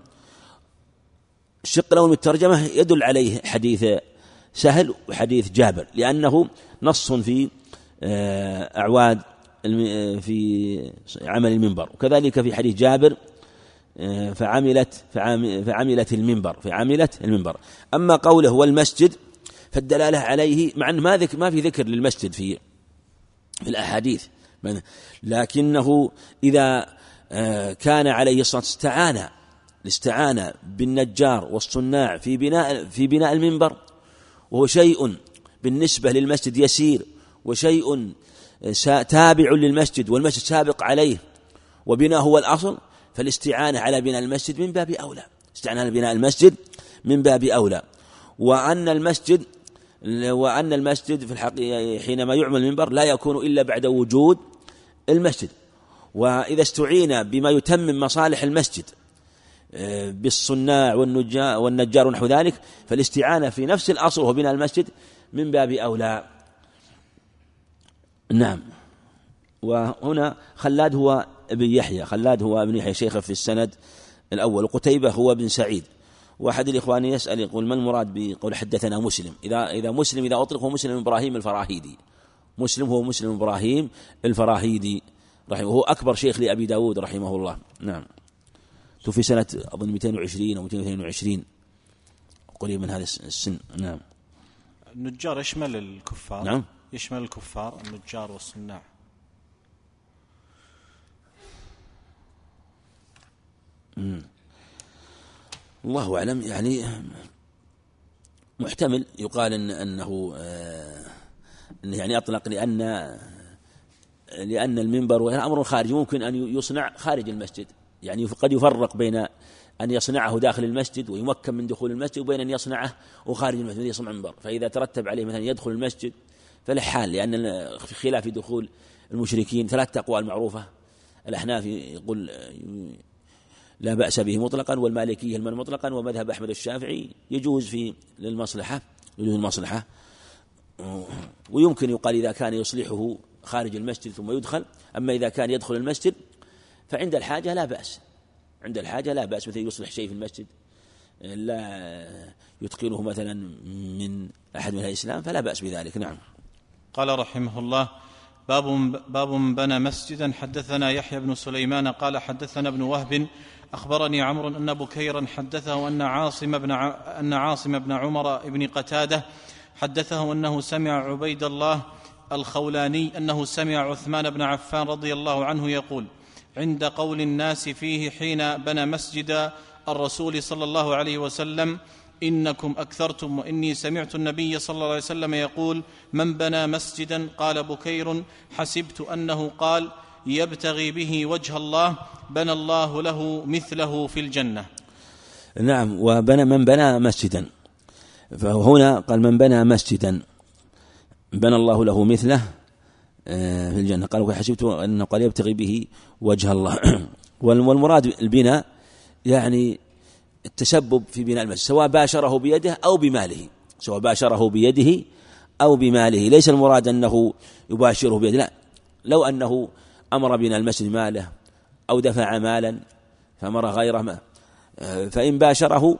Speaker 2: الشق الأول من الترجمة يدل عليه حديث سهل وحديث جابر، لأنه نص في أعواد في عمل المنبر، وكذلك في حديث جابر فعملت فعملت المنبر فعملت المنبر. أما قوله والمسجد فالدلالة عليه، مع أن ما ذكر ما في ذكر للمسجد في في الأحاديث، لكنه إذا كان عليه الصلاة والسلام استعان استعان بالنجار والصناع في بناء في بناء المنبر، وهو شيء بالنسبة للمسجد يسير، وشيء تابع للمسجد والمسجد سابق عليه، وبناء هو الأصل، فالاستعانة على بناء المسجد من باب أولى، استعانة على بناء المسجد من باب أولى. وأن المسجد وأن المسجد في الحقيقة حينما يعمل المنبر لا يكون إلا بعد وجود المسجد، وإذا استعين بما يتمم مصالح المسجد بالصناع والنجار ونحو ذلك، فالاستعانة في نفس الأصل وهو بناء المسجد من باب أولى. نعم. وهنا خلاد هو ابن يحيى، خلاد هو ابن يحيى شيخه في السند الأول، وقتيبة هو بن سعيد. وأحد الإخوان يسأل يقول: ما المراد بقول حدثنا مسلم؟ إذا إذا مسلم إذا أطلق هو مسلم إبراهيم الفراهيدي، مسلم هو مسلم إبراهيم الفراهيدي رحمه، وهو أكبر شيخ لأبي داود رحمه الله. نعم. توفي سنة أظن مئتين وعشرين أو مئتين واثنين وعشرين، قريب من هذا السن. نعم.
Speaker 1: النجار يشمل الكفار؟
Speaker 2: نعم،
Speaker 1: يشمل الكفار النجار والصناع.
Speaker 2: مم. الله أعلم، يعني محتمل يقال إن أنه آه يعني أطلق لأن لأن المنبر أمر خارجي ممكن أن يصنع خارج المسجد، يعني قد يفرق بين أن يصنعه داخل المسجد ويمكن من دخول المسجد، وبين أن يصنعه وخارج المسجد يصنع منبر. فإذا ترتب عليه مثلا يدخل المسجد فله حال، لأن في خلاف دخول المشركين ثلاث أقوال معروفة. الأحناف يقول لا بأس به مطلقا، والمالكية المنع مطلقا، ومذهب أحمد الشافعي يجوز في للمصلحة يجوز المصلحة. ويمكن يقال إذا كان يصلحه خارج المسجد ثم يدخل، أما إذا كان يدخل المسجد فعند الحاجة لا بأس، عند الحاجة لا بأس، مثل يصلح شيء في المسجد لا يتقنه مثلا من أحد من الإسلام فلا بأس بذلك. نعم.
Speaker 1: قال رحمه الله: باب باب بنى مسجدا. حدثنا يحيى بن سليمان قال حدثنا ابن وهب أخبرني عمرو أن بكيرا حدثه أن عاصم بن ع... أن عاصم بن عمر بن قتادة حدثه أنه سمع عبيد الله الخولاني أنه سمع عثمان بن عفان رضي الله عنه يقول عند قول الناس فيه حين بنى مسجد الرسول صلى الله عليه وسلم: إنكم أكثرتم، وإني سمعت النبي صلى الله عليه وسلم يقول: من بنى مسجدا. قال بكير: حسبت أنه قال: يبتغي به وجه الله بنى الله له مثله في الجنة.
Speaker 2: نعم. وبنى من بنى مسجدا، فهنا قال من بنى مسجدا بنى الله له مثله في الجنة. قال: حسبت أنه قال يبتغي به وجه الله. والمراد البناء يعني التسبب في بناء المسجد، سواء باشره بيده أو بماله، سواء باشره بيده أو بماله. ليس المراد أنه يباشره بيده، لا، لو أنه أمر بناء المسجد ماله أو دفع مالا فأمر غيره ما، فإن باشره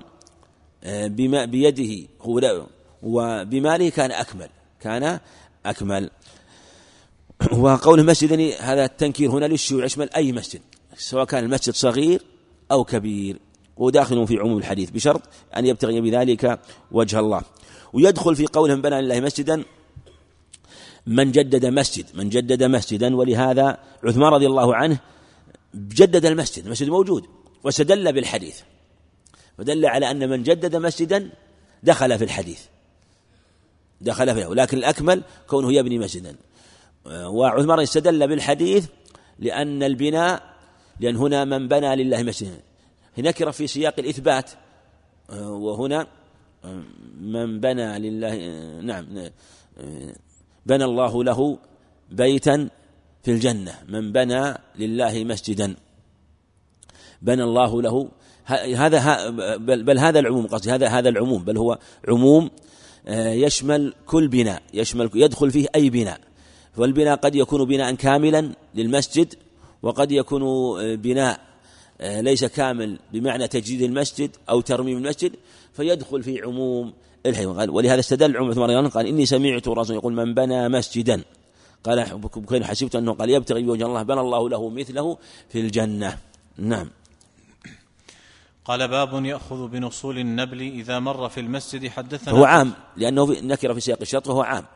Speaker 2: بيده وبماله كان أكمل كان أكمل. وقول مسجد هذا التنكير هنا للشيوع، يشمل أي مسجد سواء كان المسجد صغير أو كبير، وداخل في عموم الحديث بشرط أن يبتغي بذلك وجه الله. ويدخل في قولهم بنى لله مسجدا من جدد مسجد من جدد مسجدا ولهذا عثمان رضي الله عنه جدد المسجد، المسجد موجود، واستدل بالحديث، ودل على أن من جدد مسجدا دخل في الحديث دخل فيه، ولكن الأكمل كونه يبني مسجدا. وعثمان استدل بالحديث لأن البناء، لأن هنا من بنى لله مسجدا نكر في سياق الإثبات، وهنا من بنى لله نعم بنى الله له بيتا في الجنة، من بنى لله مسجدا بنى الله له، هذا بل, بل هذا العموم قصدي هذا هذا العموم بل هو عموم يشمل كل بناء، يشمل يدخل فيه أي بناء. والبناء قد يكون بناء كاملا للمسجد، وقد يكون بناء ليس كامل بمعنى تجديد المسجد أو ترميم المسجد، فيدخل في عموم الحديث. ولهذا استدل عمر بن عثمان قال: إني سمعت رسول يقول من بنى مسجدا، قال بكير حسبت أنه قال يبتغي بوجه الله بنى الله له مثله في الجنة. نعم.
Speaker 1: قال: باب يأخذ بنصول النبل إذا مر في المسجد. حدثنا
Speaker 2: هو عام لأنه نكر في سياق الشرط، وهو عام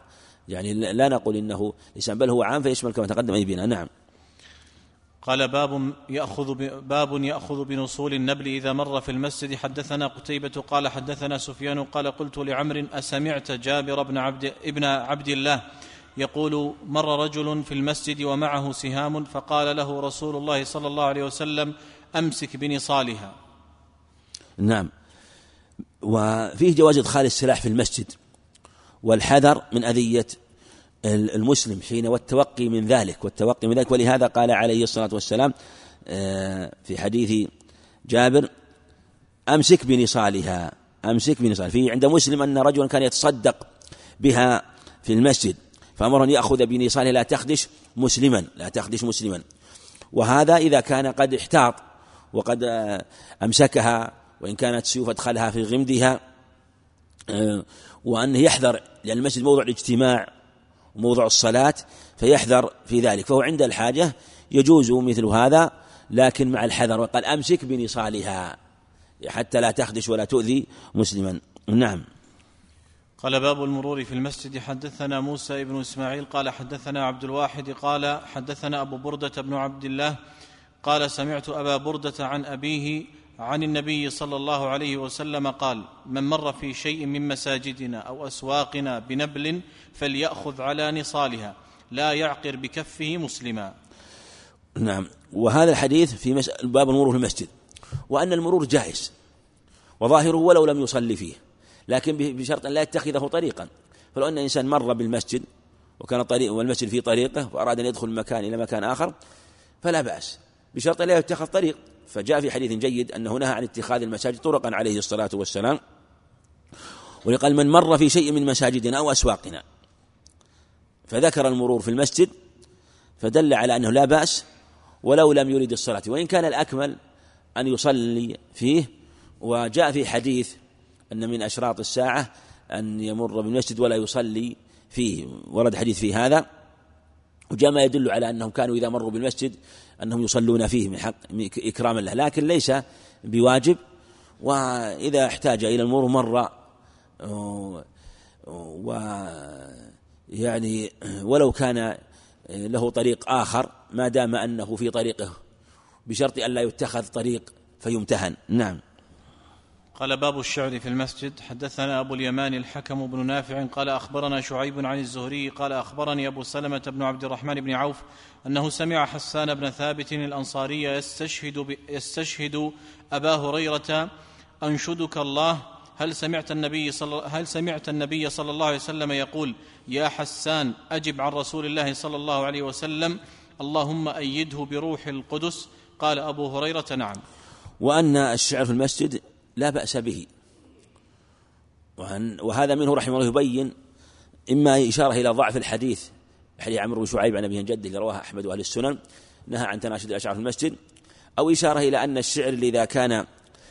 Speaker 2: يعني لا نقول إنه لسان، بل هو عام فيشمل كما تقدم أي بنا. نعم.
Speaker 1: قال باب يأخذ باب يأخذ بنصول النبل إذا مر في المسجد. حدثنا قتيبة قال حدثنا سفيان قال قلت لعمر أسمعت جابر بن عبد ابن عبد الله يقول مر رجل في المسجد ومعه سهام فقال له رسول الله صلى الله عليه وسلم أمسك بنصالها.
Speaker 2: نعم. وفيه جواز إدخال السلاح في المسجد والحذر من أذية المسلم حين والتوقي من ذلك والتوقي من ذلك ولهذا قال عليه الصلاة والسلام في حديث جابر أمسك بنصالها أمسك بنصالها. في عند مسلم أن رجلا كان يتصدق بها في المسجد فأمره أن يأخذ بنصالها لا تخدش مسلما لا تخدش مسلما وهذا إذا كان قد احتاط وقد أمسكها وإن كانت سيوف أدخلها في غمدها، وأنه يحذر لأن المسجد موضع الاجتماع وموضع الصلاة فيحذر في ذلك، فهو عند الحاجة يجوز مثل هذا لكن مع الحذر. وقال أمسك بنصالها حتى لا تخدش ولا تؤذي مسلما. نعم.
Speaker 1: قال باب المرور في المسجد. حدثنا موسى بن إسماعيل قال حدثنا عبد الواحد قال حدثنا أبو بردة بن عبد الله قال سمعت أبا بردة عن أبيه عن النبي صلى الله عليه وسلم قال من مر في شيء من مساجدنا أو أسواقنا بنبل فليأخذ على نصالها لا يعقر بكفه مسلما.
Speaker 2: نعم. وهذا الحديث في مس... باب المرور في المسجد، وأن المرور جائز وظاهره ولو لم يصلي فيه، لكن بشرط أن لا يتخذه طريقا. فلو أن إنسان مر بالمسجد وكان طريق والمسجد في طريقه وأراد أن يدخل مكان إلى مكان آخر فلا بأس، بشرط أن لا يتخذ طريق. فجاء في حديث جيد أنه نهى عن اتخاذ المساجد طرقا عليه الصلاة والسلام، وقال من مر في شيء من مساجدنا أو أسواقنا، فذكر المرور في المسجد فدل على أنه لا بأس ولو لم يريد الصلاة، وإن كان الأكمل أن يصلي فيه. وجاء في حديث أن من أشراط الساعة أن يمر بالمسجد ولا يصلي فيه، ورد حديث في هذا، وجاء ما يدل على أنهم كانوا إذا مروا بالمسجد أنهم يصلون فيه من حق إكراما له، لكن ليس بواجب. وإذا احتاج إلى المرور مر ويعني ولو كان له طريق آخر ما دام أنه في طريقه، بشرط أن لا يتخذ طريق فيمتهن. نعم.
Speaker 1: قال باب الشعر في المسجد. حدثنا أبو اليمان الحكم بن نافع قال أخبرنا شعيب عن الزهري قال أخبرني أبو سلمة بن عبد الرحمن بن عوف أنه سمع حسان بن ثابت الأنصاري يستشهد, يستشهد أبا هريرة أنشدك الله هل سمعت النبي صلى هل سمعت النبي صلى الله عليه وسلم يقول يا حسان أجب عن رسول الله صلى الله عليه وسلم اللهم أيده بروح القدس. قال أبو هريرة نعم.
Speaker 2: وأن الشعر في المسجد لا بأس به، وهذا منه رحمه الله يبين إما إشارة إلى ضعف الحديث حديث عمرو بن شعيب عن أبيه جده اللي رواه أحمد وأهل السنن نهى عن تناشد الأشعار في المسجد، أو إشارة إلى أن الشعر اللي إذا كان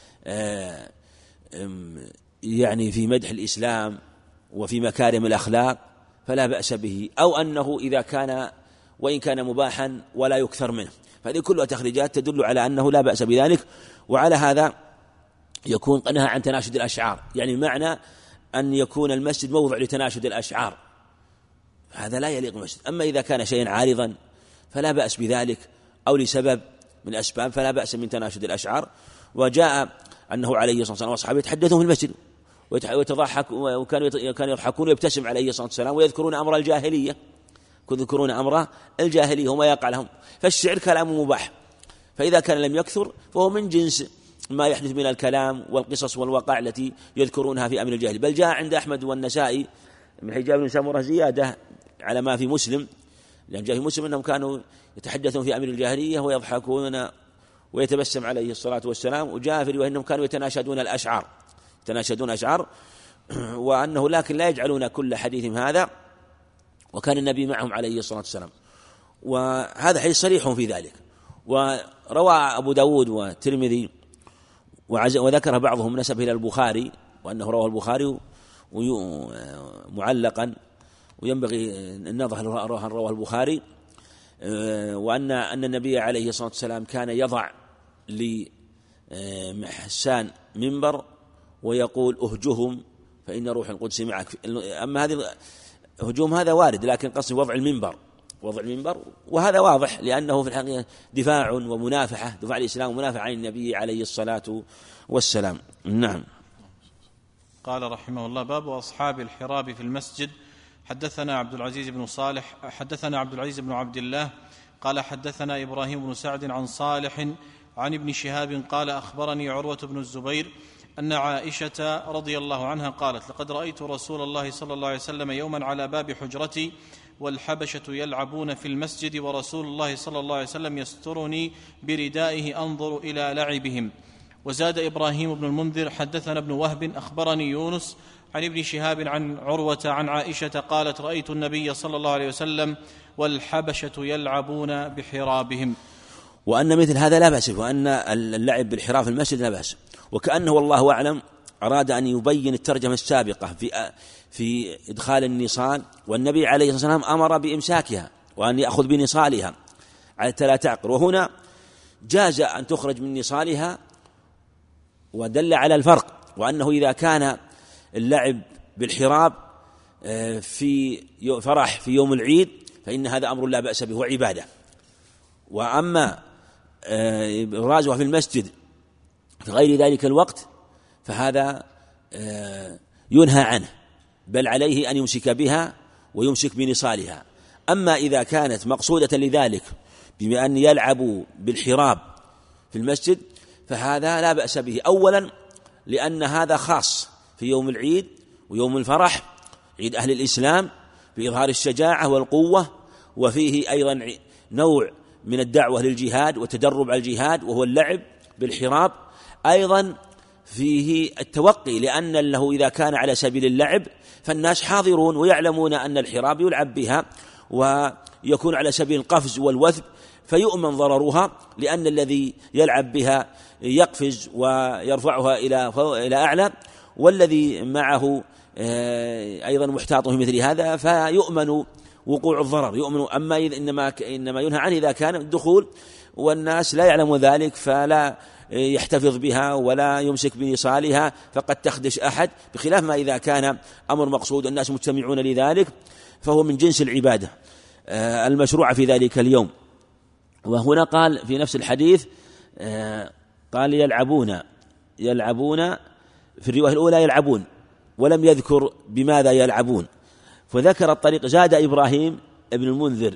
Speaker 2: يعني في مدح الإسلام وفي مكارم الأخلاق فلا بأس به، أو أنه إذا كان وإن كان مباحا ولا يكثر منه، فهذه كلها تخريجات تدل على أنه لا بأس بذلك. وعلى هذا يكون نهى عن تناشد الأشعار، يعني معنى أن يكون المسجد موضع لتناشد الأشعار، هذا لا يليق بالمسجد. أما إذا كان شيئا عارضا فلا بأس بذلك، أو لسبب من الأسباب فلا بأس من تناشد الأشعار. وجاء أنه عليه الصلاة والسلام وأصحابه يتحدثون في المسجد ويتضحك وكانوا كانوا يضحكون ويبتسم عليه الصلاة والسلام ويذكرون أمر الجاهلية يذكرون أمر الجاهلية وما يقع لهم، فالشعر كلام مباح، فإذا كان لم يكثر فهو من جنس ما يحدث من الكلام والقصص والوقائع التي يذكرونها في أمر الجاهلية. بل جاء عند أحمد والنسائي من حجاب بن سمرة زيادة على ما في مسلم، لأن جاء في مسلم أنهم كانوا يتحدثون في أمر الجاهلية ويضحكون ويتبسم عليه الصلاة والسلام، وجاء في رواية أنهم كانوا يتناشدون الأشعار يتناشدون أشعار وأنه لكن لا يجعلون كل حديث هذا، وكان النبي معهم عليه الصلاة والسلام، وهذا حديث صريح في ذلك. وروى أبو داود والترمذي وذكر بعضهم نسب إلى البخاري وأنه رواه البخاري معلقا، وينبغي النظر هل رواه البخاري، وأن أن النبي عليه الصلاة والسلام كان يضع لحسان منبر ويقول أهجهم فإن روح القدس معك. أما هذه هجوم هذا وارد، لكن قصد وضع المنبر وضع المنبر وهذا واضح، لأنه في الحقيقة دفاع ومنافحة، دفاع الإسلام ومنافحة عن النبي عليه الصلاة والسلام. نعم.
Speaker 1: قال رحمه الله: باب أصحاب الحراب في المسجد. حدثنا عبد العزيز بن صالح حدثنا عبد العزيز بن عبد الله قال حدثنا إبراهيم بن سعد عن صالح عن ابن شهاب قال أخبرني عروة بن الزبير أن عائشة رضي الله عنها قالت: لقد رأيت رسول الله صلى الله عليه وسلم يوما على باب حجرتي والحبشة يلعبون في المسجد ورسول الله صلى الله عليه وسلم يسترني بردائه أنظر إلى لعبهم. وزاد إبراهيم بن المنذر: حدثنا ابن وهب أخبرني يونس عن ابن شهاب عن عروة عن عائشة قالت: رأيت النبي صلى الله عليه وسلم والحبشة يلعبون بحرابهم.
Speaker 2: وأن مثل هذا لا بأس، وأن اللعب بالحراب في المسجد لا بأس. وكأنه والله أعلم أراد أن يبين الترجمة السابقة في في إدخال النصال، والنبي عليه الصلاة والسلام أمر بإمساكها وأن يأخذ بنصالها حتى لا تعقر، وهنا جاز أن تخرج من نصالها، ودل على الفرق، وأنه إذا كان اللعب بالحراب في فرح في يوم العيد فإن هذا أمر لا بأس به وعبادة. وأما إبرازها في المسجد في غير ذلك الوقت فهذا ينهى عنه، بل عليه أن يمسك بها ويمسك بنصالها. أما إذا كانت مقصودة لذلك بما أن يلعبوا بالحراب في المسجد فهذا لا بأس به، أولا لأن هذا خاص في يوم العيد ويوم الفرح، عيد أهل الإسلام، بإظهار الشجاعة والقوة، وفيه أيضا نوع من الدعوة للجهاد وتدرب على الجهاد وهو اللعب بالحراب. أيضا فيه التوقي، لأن له إذا كان على سبيل اللعب فالناس حاضرون ويعلمون أن الحراب يلعب بها ويكون على سبيل القفز والوثب فيؤمن ضررها، لأن الذي يلعب بها يقفز ويرفعها إلى إلى أعلى، والذي معه أيضا محتاط في مثل هذا فيؤمن وقوع الضرر، يؤمن. أما إنما إنما ينهى عنه إذا كان الدخول والناس لا يعلم ذلك فلا يحتفظ بها ولا يمسك بنصالها فقد تخدش أحد، بخلاف ما إذا كان أمر مقصود الناس مجتمعون لذلك فهو من جنس العبادة المشروعة في ذلك اليوم. وهنا قال في نفس الحديث قال يلعبون يلعبون في الرواية الأولى يلعبون، ولم يذكر بماذا يلعبون، فذكر الطريق. زاد إبراهيم ابن المنذر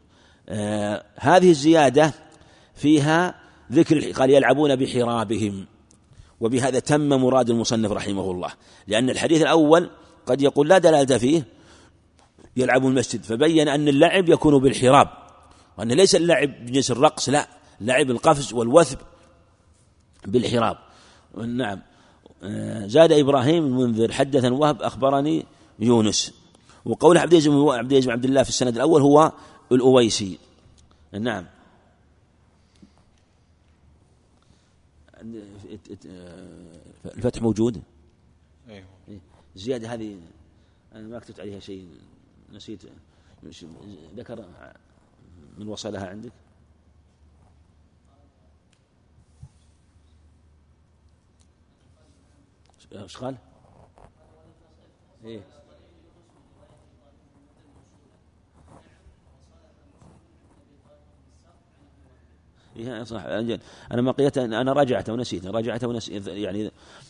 Speaker 2: هذه الزيادة فيها ذكر، قال يلعبون بحرابهم، وبهذا تم مراد المصنف رحمه الله، لأن الحديث الأول قد يقول لا دلالة فيه يلعبون المسجد، فبين أن اللعب يكون بالحراب، وأن ليس اللعب بجنس الرقص، لا، لعب القفز والوثب بالحراب. نعم. زاد إبراهيم المنذر حدثا وهب أخبرني يونس. وقول عبد العزيز بن عبد الله في السند الأول هو الأويسي. نعم. الفتح موجود.
Speaker 1: أيوه.
Speaker 2: زيادة هذه أنا ما كتبت عليها شيء، نسيت ذكر من وصلها عندك. ايش قال؟ ايه إيه صح. أنا ما قيت أنا راجعته ونسيت راجعته ونسيت يعني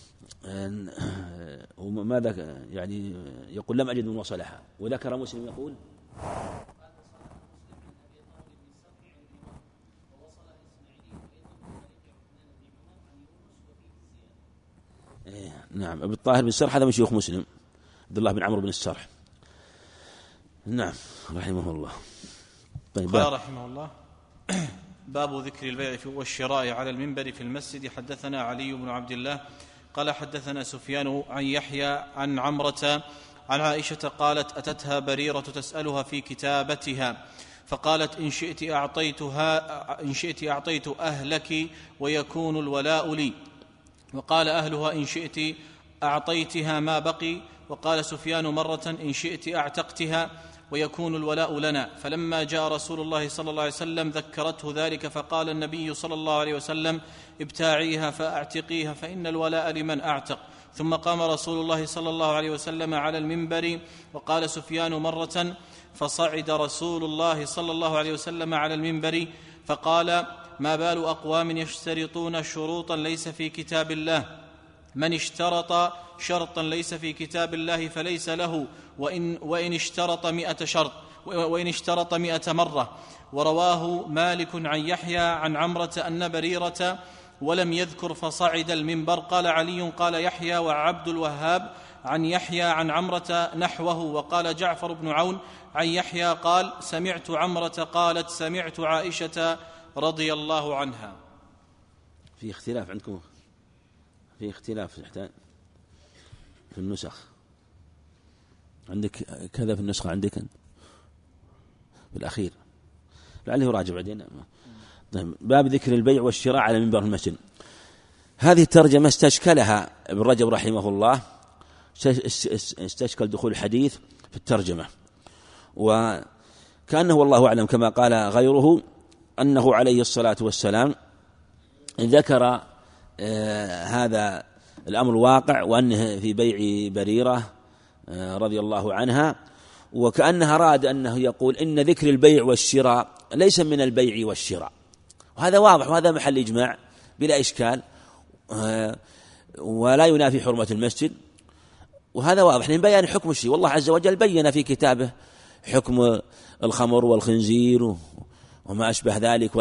Speaker 2: وماذا يعني يقول لم أجد من وصلها. وذكر مسلم يقول إيه نعم. أبي الطاهر بن السرح هذا من شيوخ مسلم، عبد الله بن عمرو بن السرح. نعم رحمه الله.
Speaker 1: طيب قال رحمه الله: باب ذكر البيع والشراء على المنبر في المسجد. حدثنا علي بن عبد الله قال حدثنا سفيان عن يحيى عن عمرة عن عائشة قالت: أتتها بريرة تسألها في كتابتها فقالت: إن شئت أعطيتها إن شئت أعطيت أهلك ويكون الولاء لي. وقال أهلها: إن شئت أعطيتها ما بقي. وقال سفيان مرة: إن شئت أعتقتها ويكون الولاء لنا. فلما جاء رسول الله صلى الله عليه وسلم ذكرته ذلك، فقال النبي صلى الله عليه وسلم: ابتاعيها فأعتقيها فإن الولاء لمن أعتق. ثم قام رسول الله صلى الله عليه وسلم على المنبر. وقال سفيان مرة: فصعد رسول الله صلى الله عليه وسلم على المنبر فقال: ما بال أقوام يشترطون شروطا ليس في كتاب الله؟ من اشترط شرطا ليس في كتاب الله فليس له، وإن, وإن اشترط مئة شرط وإن اشترط مئة مرة. ورواه مالك عن يحيى عن عمرة أن بريرة ولم يذكر فصعد المنبر. قال علي: قال يحيى وعبد الوهاب عن يحيى عن عمرة نحوه. وقال جعفر بن عون عن يحيى قال: سمعت عمرة قالت: سمعت عائشة رضي الله عنها.
Speaker 2: في اختلاف عندكم، في اختلاف في النسخ. عندك كذا في النسخة عندك بالأخير، لعله راجع بعدين. باب ذكر البيع والشراء على منبر المسجد. هذه الترجمة استشكلها ابن رجب رحمه الله، استشكل دخول الحديث في الترجمة، وكأنه والله أعلم كما قال غيره أنه عليه الصلاة والسلام ذكر آه هذا الأمر واقع، وأنه في بيع بريرة آه رضي الله عنها، وكأنه أراد أنه يقول إن ذكر البيع والشراء ليس من البيع والشراء، وهذا واضح وهذا محل إجماع بلا إشكال، آه ولا ينافي حرمة المسجد، وهذا واضح من بيان حكم الشيء. والله عز وجل بين في كتابه حكم الخمر والخنزير وما أشبه ذلك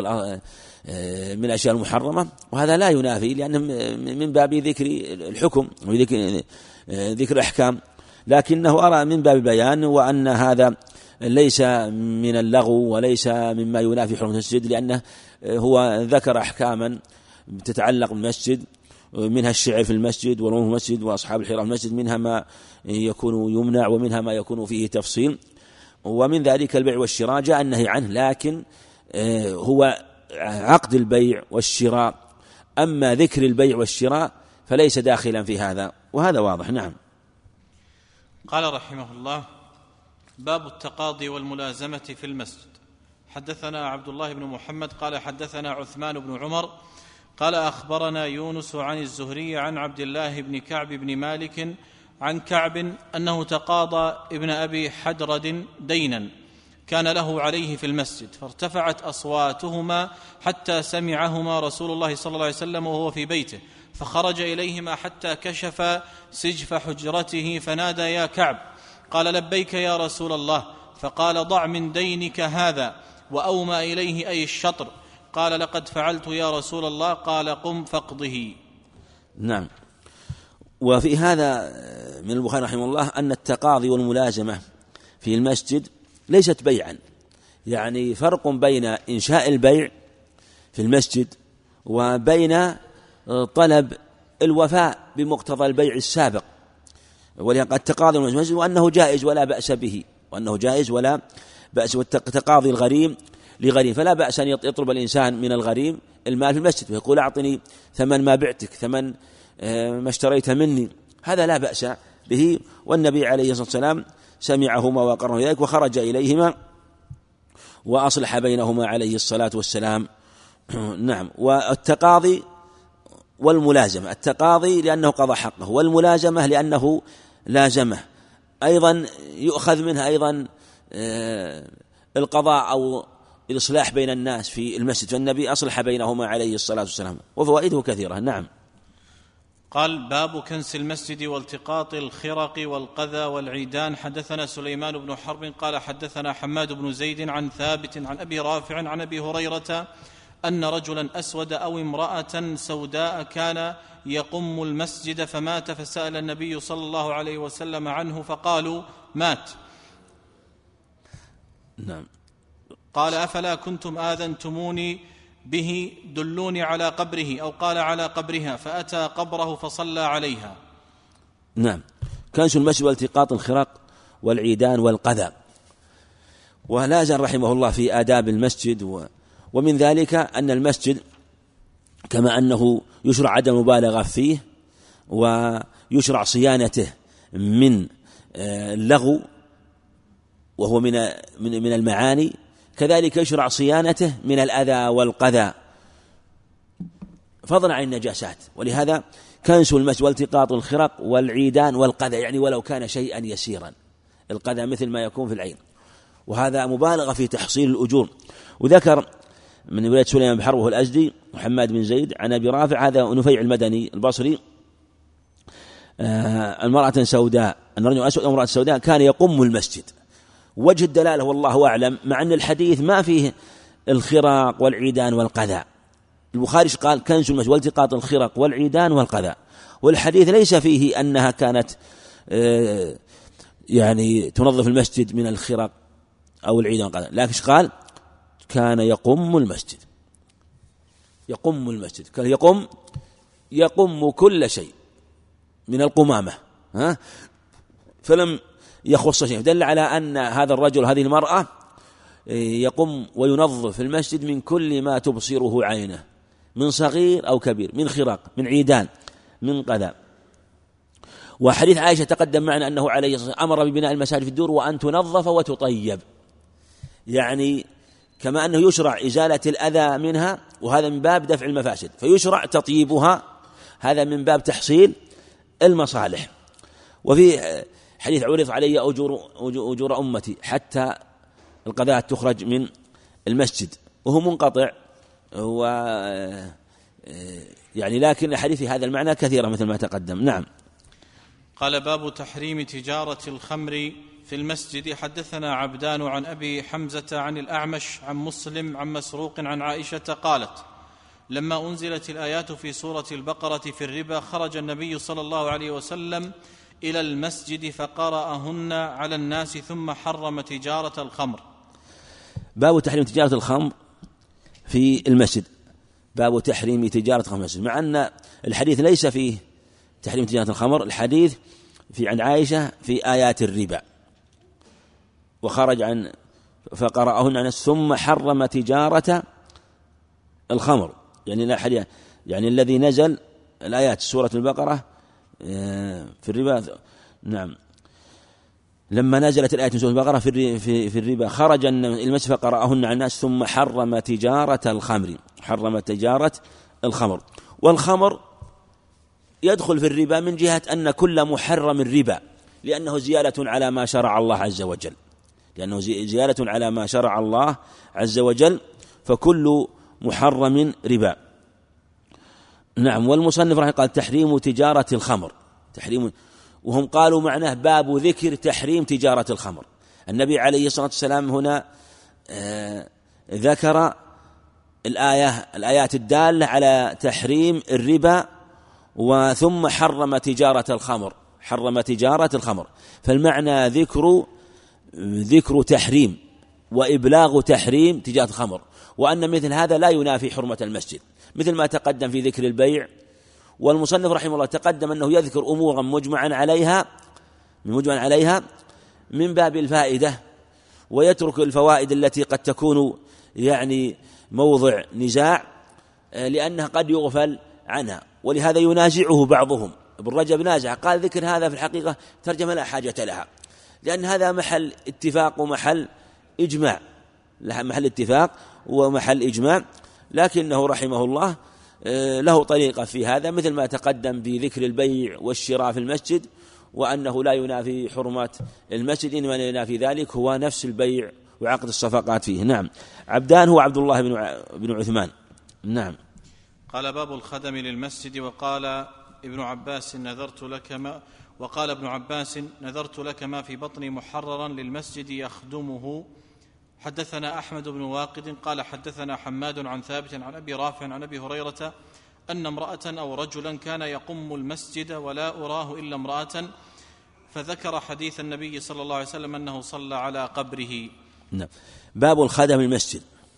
Speaker 2: من الأشياء المحرمة، وهذا لا ينافي، لأنه من باب ذكر الحكم وذكر ذكر الأحكام، لكنه أرى من باب البيان وأن هذا ليس من اللغو وليس مما ينافي حرمة المسجد، لأنه هو ذكر أحكاما تتعلق بالمسجد، منها الشعر في المسجد ونوم المسجد وأصحاب الحرام في المسجد، منها ما يكون يمنع ومنها ما يكون فيه تفصيل، ومن ذلك البيع والشراء جاء النهي عنه، لكن هو عقد البيع والشراء، أما ذكر البيع والشراء فليس داخلا في هذا، وهذا واضح. نعم.
Speaker 1: قال رحمه الله: باب التقاضي والملازمة في المسجد. حدثنا عبد الله بن محمد قال حدثنا عثمان بن عمر قال أخبرنا يونس عن الزهري عن عبد الله بن كعب بن مالك عن كعب أنه تقاضى ابن أبي حدرد دينا كان له عليه في المسجد، فارتفعت أصواتهما حتى سمعهما رسول الله صلى الله عليه وسلم وهو في بيته، فخرج إليهما حتى كشف سجف حجرته فنادى: يا كعب. قال: لبيك يا رسول الله. فقال: ضع من دينك هذا، وأومى إليه أي الشطر. قال: لقد فعلت يا رسول الله. قال: قم فاقضه.
Speaker 2: نعم. وفي هذا من البخاري رحمه الله أن التقاضي والملازمة في المسجد ليست بيعا، يعني فرق بين إنشاء البيع في المسجد وبين طلب الوفاء بمقتضى البيع السابق، ولهذا التقاضي والملازمة وأنه جائز ولا بأس به، وأنه جائز ولا بأس، والتقاضي الغريم لغريم، فلا بأس أن يطلب الإنسان من الغريم المال في المسجد ويقول: أعطني ثمن ما بعتك، ثمن ما اشتريت مني، هذا لا بأس به. والنبي عليه الصلاة والسلام سمعهما وقرهم ذلك وخرج إليهما وأصلح بينهما عليه الصلاة والسلام. نعم. والتقاضي والملازمة، التقاضي لأنه قضى حقه، والملازمة لأنه لازمه، أيضا يؤخذ منها أيضا القضاء أو الإصلاح بين الناس في المسجد، فالنبي أصلح بينهما عليه الصلاة والسلام، وفوائده كثيرة. نعم.
Speaker 1: قال: باب كنس المسجد والتقاط الخرق والقذى والعيدان. حدثنا سليمان بن حرب قال حدثنا حماد بن زيد عن ثابت عن أبي رافع عن أبي هريرة أن رجلا أسود أو امرأة سوداء كان يقم المسجد فمات، فسأل النبي صلى الله عليه وسلم عنه فقالوا: مات.
Speaker 2: نعم.
Speaker 1: قال: أفلا كنتم آذنتموني به؟ دلوني على قبره، أو قال على قبرها، فأتى قبره فصلى عليها.
Speaker 2: نعم. كنس المسجد والتقاط الخرق والعيدان والقذى. ولا زال رحمه الله في آداب المسجد، و ومن ذلك أن المسجد كما أنه يشرع عدم المبالغة فيه ويشرع صيانته من اللغو وهو من من المعاني، كذلك يشرع صيانته من الأذى والقذى فضلا عن النجاسات. ولهذا كنس المسجد والتقاط الخرق والعيدان والقذى، يعني ولو كان شيئا يسيرا، القذى مثل ما يكون في العين، وهذا مبالغة في تحصيل الأجور. وذكر من ولاية سليمان بن حرب وهو الأزدي محمد بن زيد عن أبي رافع هذا نفيع المدني البصري آه المرأة سوداء، أن رجل أسود امرأة سوداء كان يقم المسجد. وجه الدلالة والله أعلم، مع أن الحديث ما فيه الخراق والعيدان والقذى. البخاري قال كنس المسجد والتقاط الخرق والعيدان والقذى، والحديث ليس فيه أنها كانت آه يعني تنظف المسجد من الخرق أو العيدان والقذى، لكن قال كان يقم المسجد، يقم المسجد، كان يقم يقم كل شيء من القمامة، ها فلم يخص شيء، دل على أن هذا الرجل هذه المرأة يقوم وينظف المسجد من كل ما تبصره عينه من صغير أو كبير، من خراق، من عيدان، من قذى. وحديث عائشة تقدم معنا أنه عليه الصلاة والسلام أمر ببناء المساجد في الدور وأن تنظف وتطيب، يعني كما أنه يشرع إزالة الأذى منها، وهذا من باب دفع المفاسد، فيشرع تطيبها، هذا من باب تحصيل المصالح. وفي حديث عرض علي أجور, أجور أمتي حتى القذاة تخرج من المسجد، وهو منقطع، و يعني لكن الحديث في هذا المعنى كثيرة مثل ما تقدم. نعم.
Speaker 1: قال باب تحريم تجارة الخمر في المسجد. حدثنا عبدان عن أبي حمزة عن الأعمش عن مسلم عن مسروق عن عائشة قالت لما أنزلت الآيات في سورة البقرة في الربا خرج النبي صلى الله عليه وسلم إلى المسجد فقرأهن على الناس ثم حرم تجارة الخمر.
Speaker 2: باب تحريم تجارة الخمر في المسجد. باب تحريم تجارة الخمر في المسجد، مع أن الحديث ليس فيه تحريم تجارة الخمر، الحديث في عن عائشة في آيات الربا، وخرج عن فقرأهن عن ثم حرم تجارة الخمر، يعني لا حديث يعني الذي نزل الآيات سورة البقرة في الربا. نعم. لما نزلت الآية من سورة البقرة في في في الربا خرج المسجد فقرأهن على الناس ثم حرم تجارة الخمر، حرم تجارة الخمر. والخمر يدخل في الربا من جهة أن كل محرم الربا، لأنه زيادة على ما شرع الله عز وجل، لأنه زيادة على ما شرع الله عز وجل، فكل محرم ربا. نعم. والمصنف رحمه قال تحريم تجارة الخمر، تحريم، وهم قالوا معناه باب ذكر تحريم تجارة الخمر. النبي عليه الصلاة والسلام هنا آه ذكر الآية الآيات الدالة على تحريم الربا، وثم حرم تجارة الخمر، حرم تجارة الخمر، فالمعنى ذكر ذكر تحريم وإبلاغ تحريم تجارة الخمر، وأن مثل هذا لا ينافي حرمة المسجد، مثل ما تقدم في ذكر البيع. والمصنف رحمه الله تقدم أنه يذكر أمورا مجمعا عليها مجمعا عليها من باب الفائدة، ويترك الفوائد التي قد تكون يعني موضع نزاع لأنها قد يغفل عنها، ولهذا ينازعه بعضهم. ابن رجب نازع قال ذكر هذا في الحقيقة ترجمة لا حاجة لها، لأن هذا محل اتفاق ومحل إجماع، محل اتفاق ومحل إجماع، لكنه رحمه الله له طريقة في هذا، مثل ما تقدم بذكر البيع والشراء في المسجد، وأنه لا ينافي حرمة المسجد، إنما ينافي ذلك هو نفس البيع وعقد الصفقات فيه. نعم. عبدان هو عبد الله بن عثمان. نعم.
Speaker 1: قال باب الخدم للمسجد. وقال ابن عباس نذرت لك ما وقال ابن عباس نذرت لك ما في بطني محررا للمسجد يخدمه. حدثنا أحمد بن واقد قال حدثنا حماد عن ثابت عن أبي رافع عن أبي هريرة أن امرأة أو رجلا كان يقم المسجد ولا أراه إلا امرأة، فذكر حديث النبي صلى الله عليه وسلم أنه صلى على قبره.
Speaker 2: نعم. باب الخدم المسجد.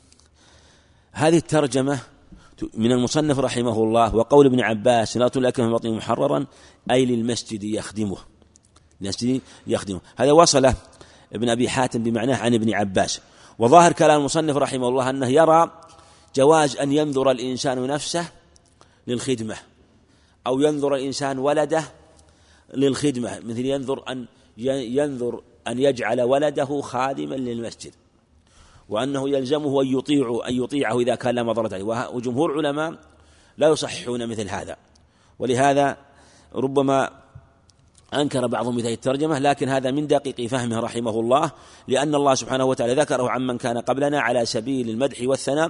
Speaker 2: هذه الترجمة من المصنف رحمه الله، وقول ابن عباس لا تلك من بطنه محررا أي للمسجد يخدمه، المسجد يخدمه، هذا وصله ابن أبي حاتم بمعناه عن ابن عباس. وظاهر كلام المصنف رحمه الله أنه يرى جواز أن ينظر الإنسان نفسه للخدمة، أو ينظر الإنسان ولده للخدمة، مثل ينظر أن ينظر أن يجعل ولده خادما للمسجد، وأنه يلزمه أن يطيع أن يطيعه إذا كان لا مضرة عليه. وجمهور علماء لا يصححون مثل هذا، ولهذا ربما أنكر بعضهم مثل الترجمة، لكن هذا من دقيق فهمه رحمه الله، لأن الله سبحانه وتعالى ذكره عمن كان قبلنا على سبيل المدح والثناء.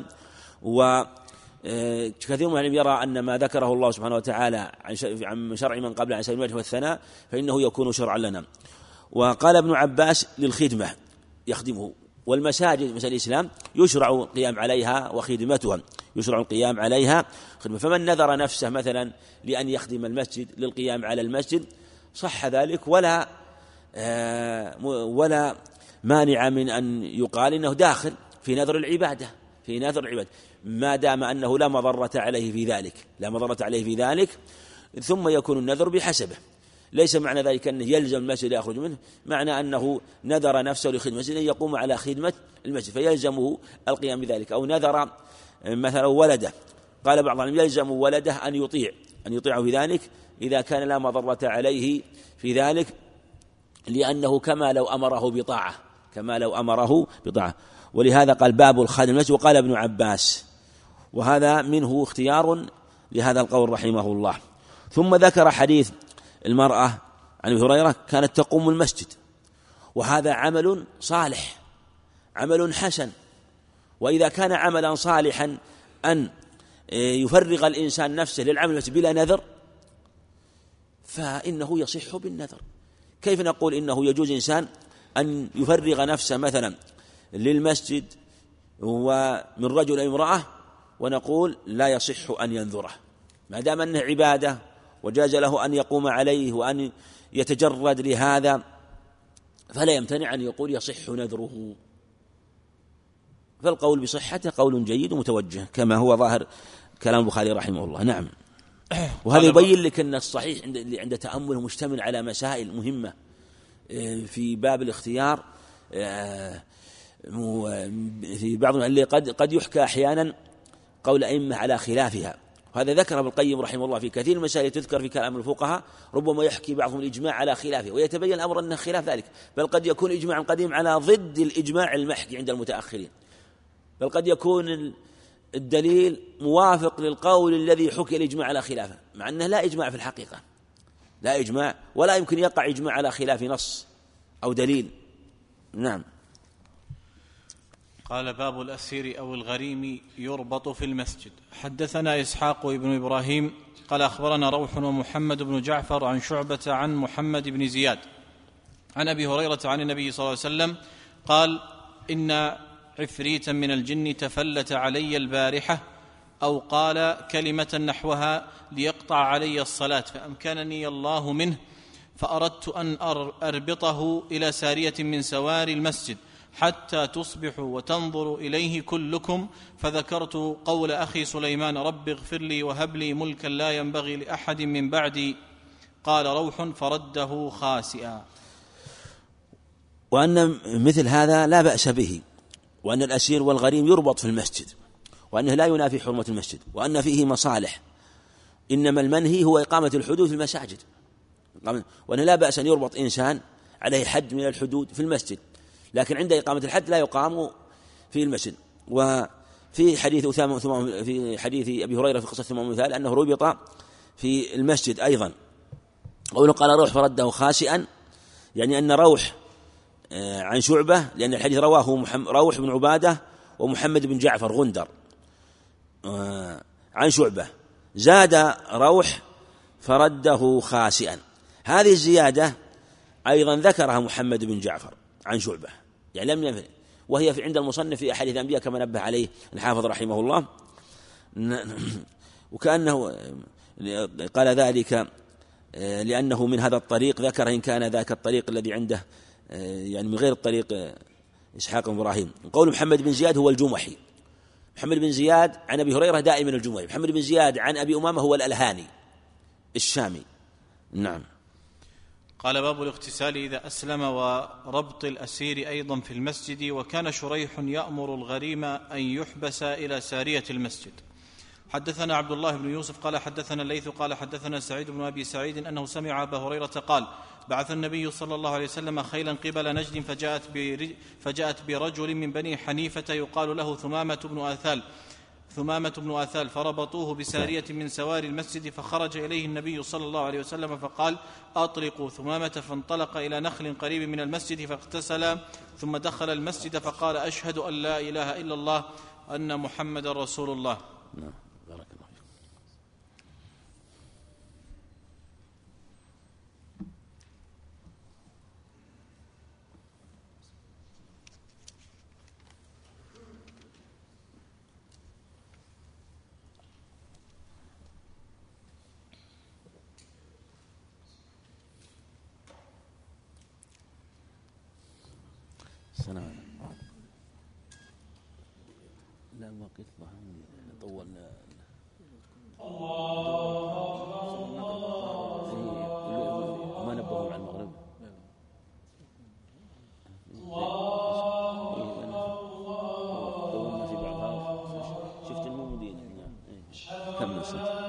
Speaker 2: وكثير من العلم يرى أن ما ذكره الله سبحانه وتعالى عن شرع من قبل عن سبيل المدح والثناء فإنه يكون شرعا لنا. وقال ابن عباس للخدمة يخدمه، والمساجد مساجد الإسلام يشرع القيام عليها وخدمتها، يشرع القيام عليها خدمة. فمن نذر نفسه مثلا لأن يخدم المسجد للقيام على المسجد صح ذلك، ولا ولا مانع من أن يقال إنه داخل في نذر العبادة، في نذر العبادة ما دام أنه لا مضرة عليه في ذلك، لا مضرة عليه في ذلك. ثم يكون النذر بحسبه، ليس معنى ذلك أنه يلزم المسجد يخرج منه، معنى أنه نذر نفسه لخدمة المسجد يقوم على خدمة المسجد فيلزمه القيام بذلك. أو نذر مثلا ولده، قال بعض العلماء يلزم ولده أن يطيع أن يطيعه في ذلك إذا كان لا مضرة عليه في ذلك، لأنه كما لو أمره بطاعة، كما لو أمره بطاعة. ولهذا قال باب الخادم المسجد. وقال ابن عباس، وهذا منه اختيار لهذا القول رحمه الله. ثم ذكر حديث المرأة عن أبي هريرة كانت تقوم المسجد، وهذا عمل صالح، عمل حسن. وإذا كان عملا صالحا أن يفرغ الإنسان نفسه للعمل المسجد بلا نذر فإنه يصح بالنذر. كيف نقول إنه يجوز إنسان أن يفرغ نفسه مثلا للمسجد ومن رجل أو امرأة ونقول لا يصح أن ينذره، ما دام أنه عبادة وجاز له أن يقوم عليه وأن يتجرد لهذا فلا يمتنع أن يقول يصح نذره. فالقول بصحته قول جيد ومتوجه كما هو ظاهر كلام البخاري رحمه الله. نعم. وهذا يبين لك أن الصحيح عند عند تأمله مشتمل على مسائل مهمة في باب الاختيار. في بعض اللي قد قد يحكى أحيانا قول أئمة على خلافها، وهذا ذكر ابن القيم رحمه الله في كثير من المسائل تذكر في كلام الفقهاء، ربما يحكي بعضهم الإجماع على خلافه ويتبين الأمر أنه خلاف ذلك، بل قد يكون إجماع قديم على ضد الإجماع المحكي عند المتأخرين، بل قد يكون الدليل موافق للقول الذي حكي الإجماع على خلافه، مع أنه لا إجماع في الحقيقة، لا إجماع ولا يمكن يقع إجماع على خلاف نص أو دليل. نعم.
Speaker 1: قال باب الأسير أو الغريم يربط في المسجد. حدثنا إسحاق ابن إبراهيم قال أخبرنا روح ومحمد بن جعفر عن شعبة عن محمد بن زياد عن أبي هريرة عن النبي صلى الله عليه وسلم قال إن عفريتا من الجن تفلت علي البارحة، أو قال كلمة نحوها ليقطع علي الصلاة فأمكنني الله منه، فأردت أن أربطه إلى سارية من سواري المسجد حتى تصبحوا وتنظروا إليه كلكم، فذكرت قول أخي سليمان رب اغفر لي وهب لي ملكا لا ينبغي لأحد من بعدي. قال روح فرده خاسئا.
Speaker 2: وأن مثل هذا لا بأس به، وأن الأسير والغريم يربط في المسجد، وأنه لا ينافي حرمة المسجد، وأن فيه مصالح. إنما المنهي هو إقامة الحدود في المساجد، وأنه لا بأس أن يربط إنسان عليه حد من الحدود في المسجد، لكن عند إقامة الحد لا يقام في المسجد. وفي حديث أسامة في حديث أبي هريرة في قصة ثمام مثال أنه ربط في المسجد أيضا. قوله قال روح فرده خاسئا، يعني أن روح عن شعبة، لأن الحديث رواه روح بن عبادة ومحمد بن جعفر غندر عن شعبة، زاد روح فرده خاسئا. هذه الزيادة أيضا ذكرها محمد بن جعفر عن شعبة، يعني لم ينفع، وهي في عند المصنف في أحاديث الأنبياء كما نبه عليه الحافظ رحمه الله. وكأنه قال ذلك لأنه من هذا الطريق، ذكر إن كان ذاك الطريق الذي عنده يعني من غير الطريق إسحاق بن إبراهيم. قول محمد بن زياد هو الجمحي، محمد بن زياد عن أبي هريرة دائما الجمحي، محمد بن زياد عن أبي أمامة هو الألهاني الشامي. نعم.
Speaker 1: قال باب الاغتسال إذا أسلم وربط الأسير أيضا في المسجد. وكان شريح يأمر الغريم أن يحبس إلى سارية المسجد. حدثنا عبد الله بن يوسف قال حدثنا الليث قال حدثنا سعيد بن أبي سعيد أنه سمع أبا هريرة قال بعث النبي صلى الله عليه وسلم خيلا قبل نجد فجاءت, فجاءت برجل من بني حنيفة يقال له ثمامة بن آثال ثمامة بن أثال فربطوه بسارية من سواري المسجد، فخرج إليه النبي صلى الله عليه وسلم فقال: أطلقوا ثمامة، فانطلق إلى نخل قريب من المسجد فاغتسل، ثم دخل المسجد فقال: أشهد أن لا إله إلا الله أن محمد رسول الله.
Speaker 2: نعم. بارك الله فيك. السلام. لا الوقت طول. ما نبهوا عن المغرب. طولنا في بعضها. شفت المومدين. كم نصف.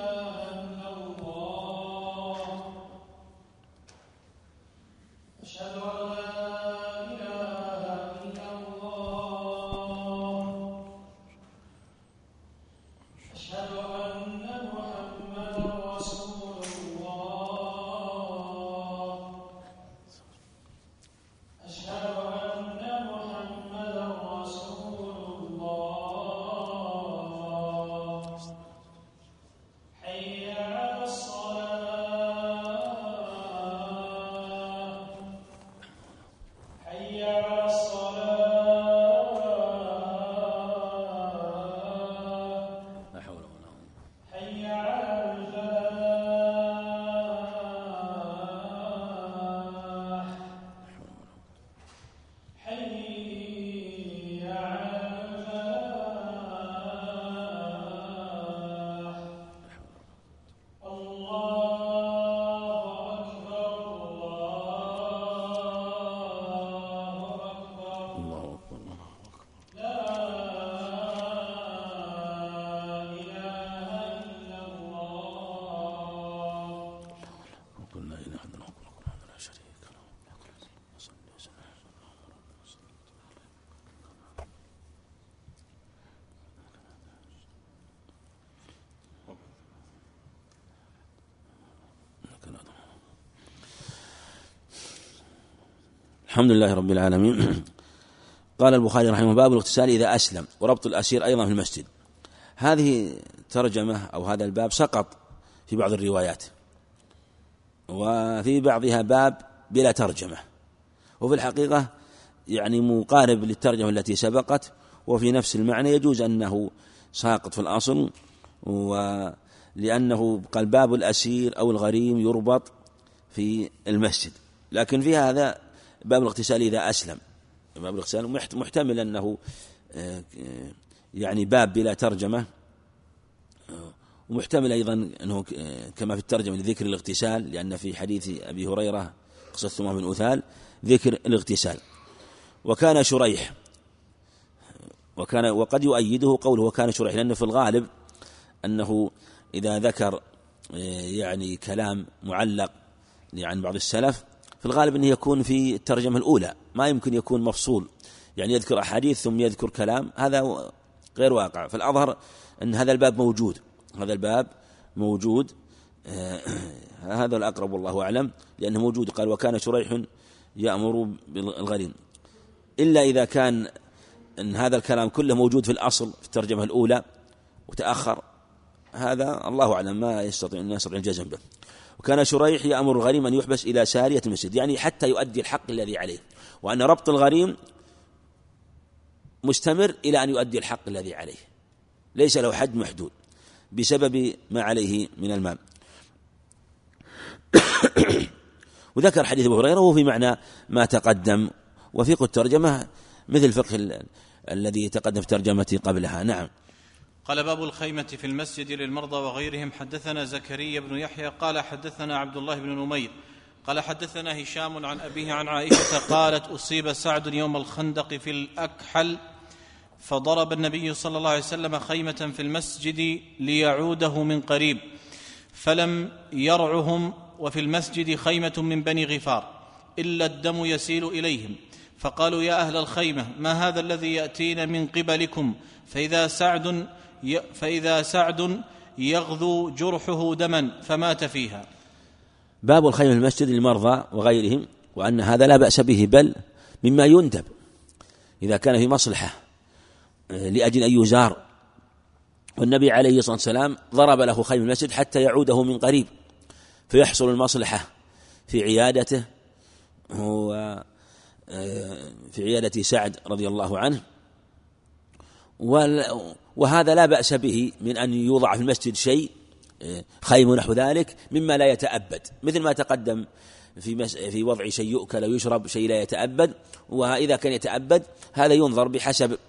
Speaker 2: الحمد لله رب العالمين. قال البخاري رحمه الله: باب الاغتسال إذا أسلم وربط الأسير أيضا في المسجد. هذه ترجمة أو هذا الباب سقط في بعض الروايات، وفي بعضها باب بلا ترجمة، وفي الحقيقة يعني مقارب للترجمة التي سبقت، وفي نفس المعنى، يجوز أنه ساقط في الأصل، ولأنه قال باب الأسير أو الغريم يربط في المسجد، لكن في هذا باب الاغتسال إذا أسلم. باب الاغتسال محتمل أنه يعني باب بلا ترجمة، ومحتمل أيضا أنه كما في الترجمة لذكر الاغتسال، لأن في حديث أبي هريرة قصة ثمامة بن أثال ذكر الاغتسال. وكان شريح، وكان وقد يؤيده قوله وكان شريح، لأنه في الغالب أنه إذا ذكر يعني كلام معلق عن بعض السلف في الغالب أنه يكون في الترجمة الأولى، ما يمكن يكون مفصول، يعني يذكر أحاديث ثم يذكر كلام، هذا غير واقع. فالأظهر أن هذا الباب موجود، هذا الباب موجود، آه هذا الأقرب والله أعلم، لأنه موجود. قال وكان شريح يأمر بالغريم، إلا إذا كان أن هذا الكلام كله موجود في الأصل في الترجمة الأولى وتأخر، هذا الله أعلم، ما يستطيع أن يستطيع الجزم به. وكان شريح يأمر الغريم أن يحبس إلى سارية المسجد، يعني حتى يؤدي الحق الذي عليه، وأن ربط الغريم مستمر إلى أن يؤدي الحق الذي عليه، ليس له حد محدود بسبب ما عليه من المال. وذكر حديث أبي هريرة وفي معنى ما تقدم، وفقه الترجمة مثل فقه الذي تقدم في ترجمتي قبلها. نعم.
Speaker 1: قال باب الخيمة في المسجد للمرضى وغيرهم. حدثنا زكريا بن يحيى قال حدثنا عبد الله بن نمير قال حدثنا هشام عن أبيه عن عائشة قالت أصيب سعد يوم الخندق في الأكحل، فضرب النبي صلى الله عليه وسلم خيمة في المسجد ليعوده من قريب، فلم يرعهم، وفي المسجد خيمة من بني غفار إلا الدم يسيل إليهم، فقالوا يا أهل الخيمة ما هذا الذي يأتينا من قبلكم؟ فإذا سعد فإذا سعد يغذو جرحه دما فمات فيها.
Speaker 2: باب الخيم في المسجد للمرضى وغيرهم، وأن هذا لا بأس به، بل مما يندب إذا كان في مصلحة لأجل أن يزار. والنبي عليه الصلاة والسلام ضرب له خيم المسجد حتى يعوده من قريب، فيحصل المصلحة في عيادته وفي عيادة سعد رضي الله عنه. وهذا لا بأس به من أن يوضع في المسجد شيء خيم نحو ذلك مما لا يتأبد، مثل ما تقدم في في وضع شيء يؤكل ويشرب شيء لا يتأبد. وإذا كان يتأبد هذا ينظر بحسب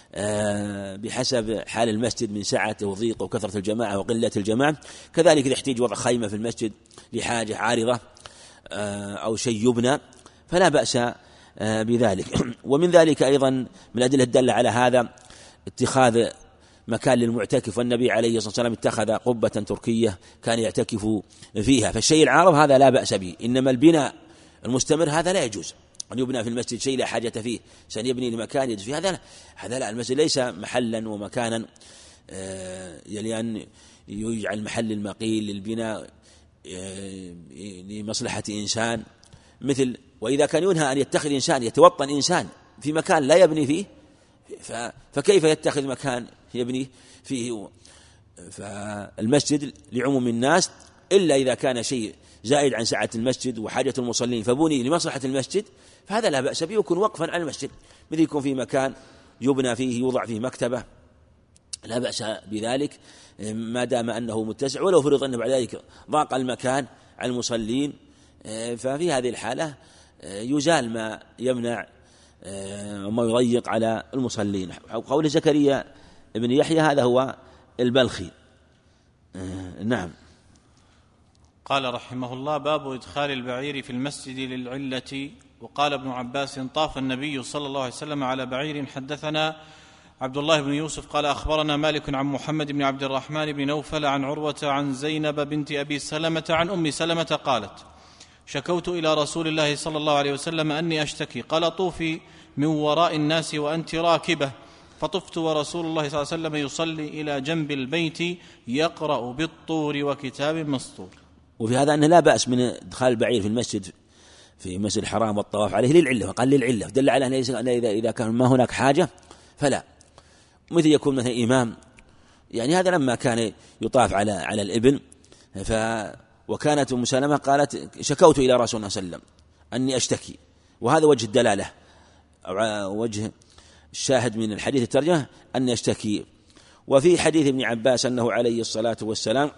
Speaker 2: بحسب حال المسجد من سعته وضيقه وكثرة الجماعة وقلة الجماعة. كذلك إذا احتاج وضع خيمة في المسجد لحاجة عارضة أو شيء يبنى فلا بأس بذلك. ومن ذلك أيضا من الأدلة الدالة على هذا اتخاذ مكان للمعتكف، والنبي عليه الصلاة والسلام اتخذ قبة تركية كان يعتكف فيها. فالشيء العارض هذا لا بأس به، إنما البناء المستمر هذا لا يجوز أن يبنى في المسجد شيء لا حاجة فيه، سأن يبني لمكان يجوز فيه، هذا لا. هذا لا، المسجد ليس محلا ومكانا يلي أن يجعل محل المقيل للبناء لمصلحة إنسان. مثل وإذا كان ينهى أن يتخذ إنسان يتوطن إنسان في مكان لا يبني فيه، فكيف يتخذ مكان يبني فيه؟ فالمسجد لعموم الناس إلا إذا كان شيء زائد عن سعة المسجد وحاجة المصلين فبني لمصلحة المسجد فهذا لا بأس به، يكون وقفا على المسجد، مثل يكون في مكان يبنى فيه يوضع فيه مكتبة لا بأس بذلك ما دام أنه متسع، ولو فرض أنه بعد ذلك ضاق المكان على المصلين ففي هذه الحالة يزال ما يمنع وما يضيق على المصلين. قول زكريا ابن يحيى هذا هو البلخي. نعم.
Speaker 1: قال رحمه الله: باب إدخال البعير في المسجد للعلة. وقال ابن عباس: طاف النبي صلى الله عليه وسلم على بعير. حدثنا عبد الله بن يوسف قال أخبرنا مالك عن محمد بن عبد الرحمن بن نوفل عن عروة عن زينب بنت أبي سلمة عن أم سلمة قالت: شكوت إلى رسول الله صلى الله عليه وسلم أني أشتكي، قال: طوفي من وراء الناس وأنت راكبة. فطفت ورسول الله صلى الله عليه وسلم يصلي إلى جنب البيت يقرأ بالطور وكتاب مسطور.
Speaker 2: وفي هذا أنه لا بأس من إدخال البعير في المسجد في مسجد الحرام والطواف عليه للعلة، وقال للعلة دل على أن إذا كان ما هناك حاجة فلا، مثل يكون مثل إمام، يعني هذا لما كان يطاف على على الإبل ف وكانت أم سلمة قالت: شكوت إلى رسول الله صلى الله عليه وسلم أني أشتكي، وهذا وجه الدلالة أو وجه الشاهد من الحديث الترجمة أن يشتكي. وفي حديث ابن عباس أنه عليه الصلاة والسلام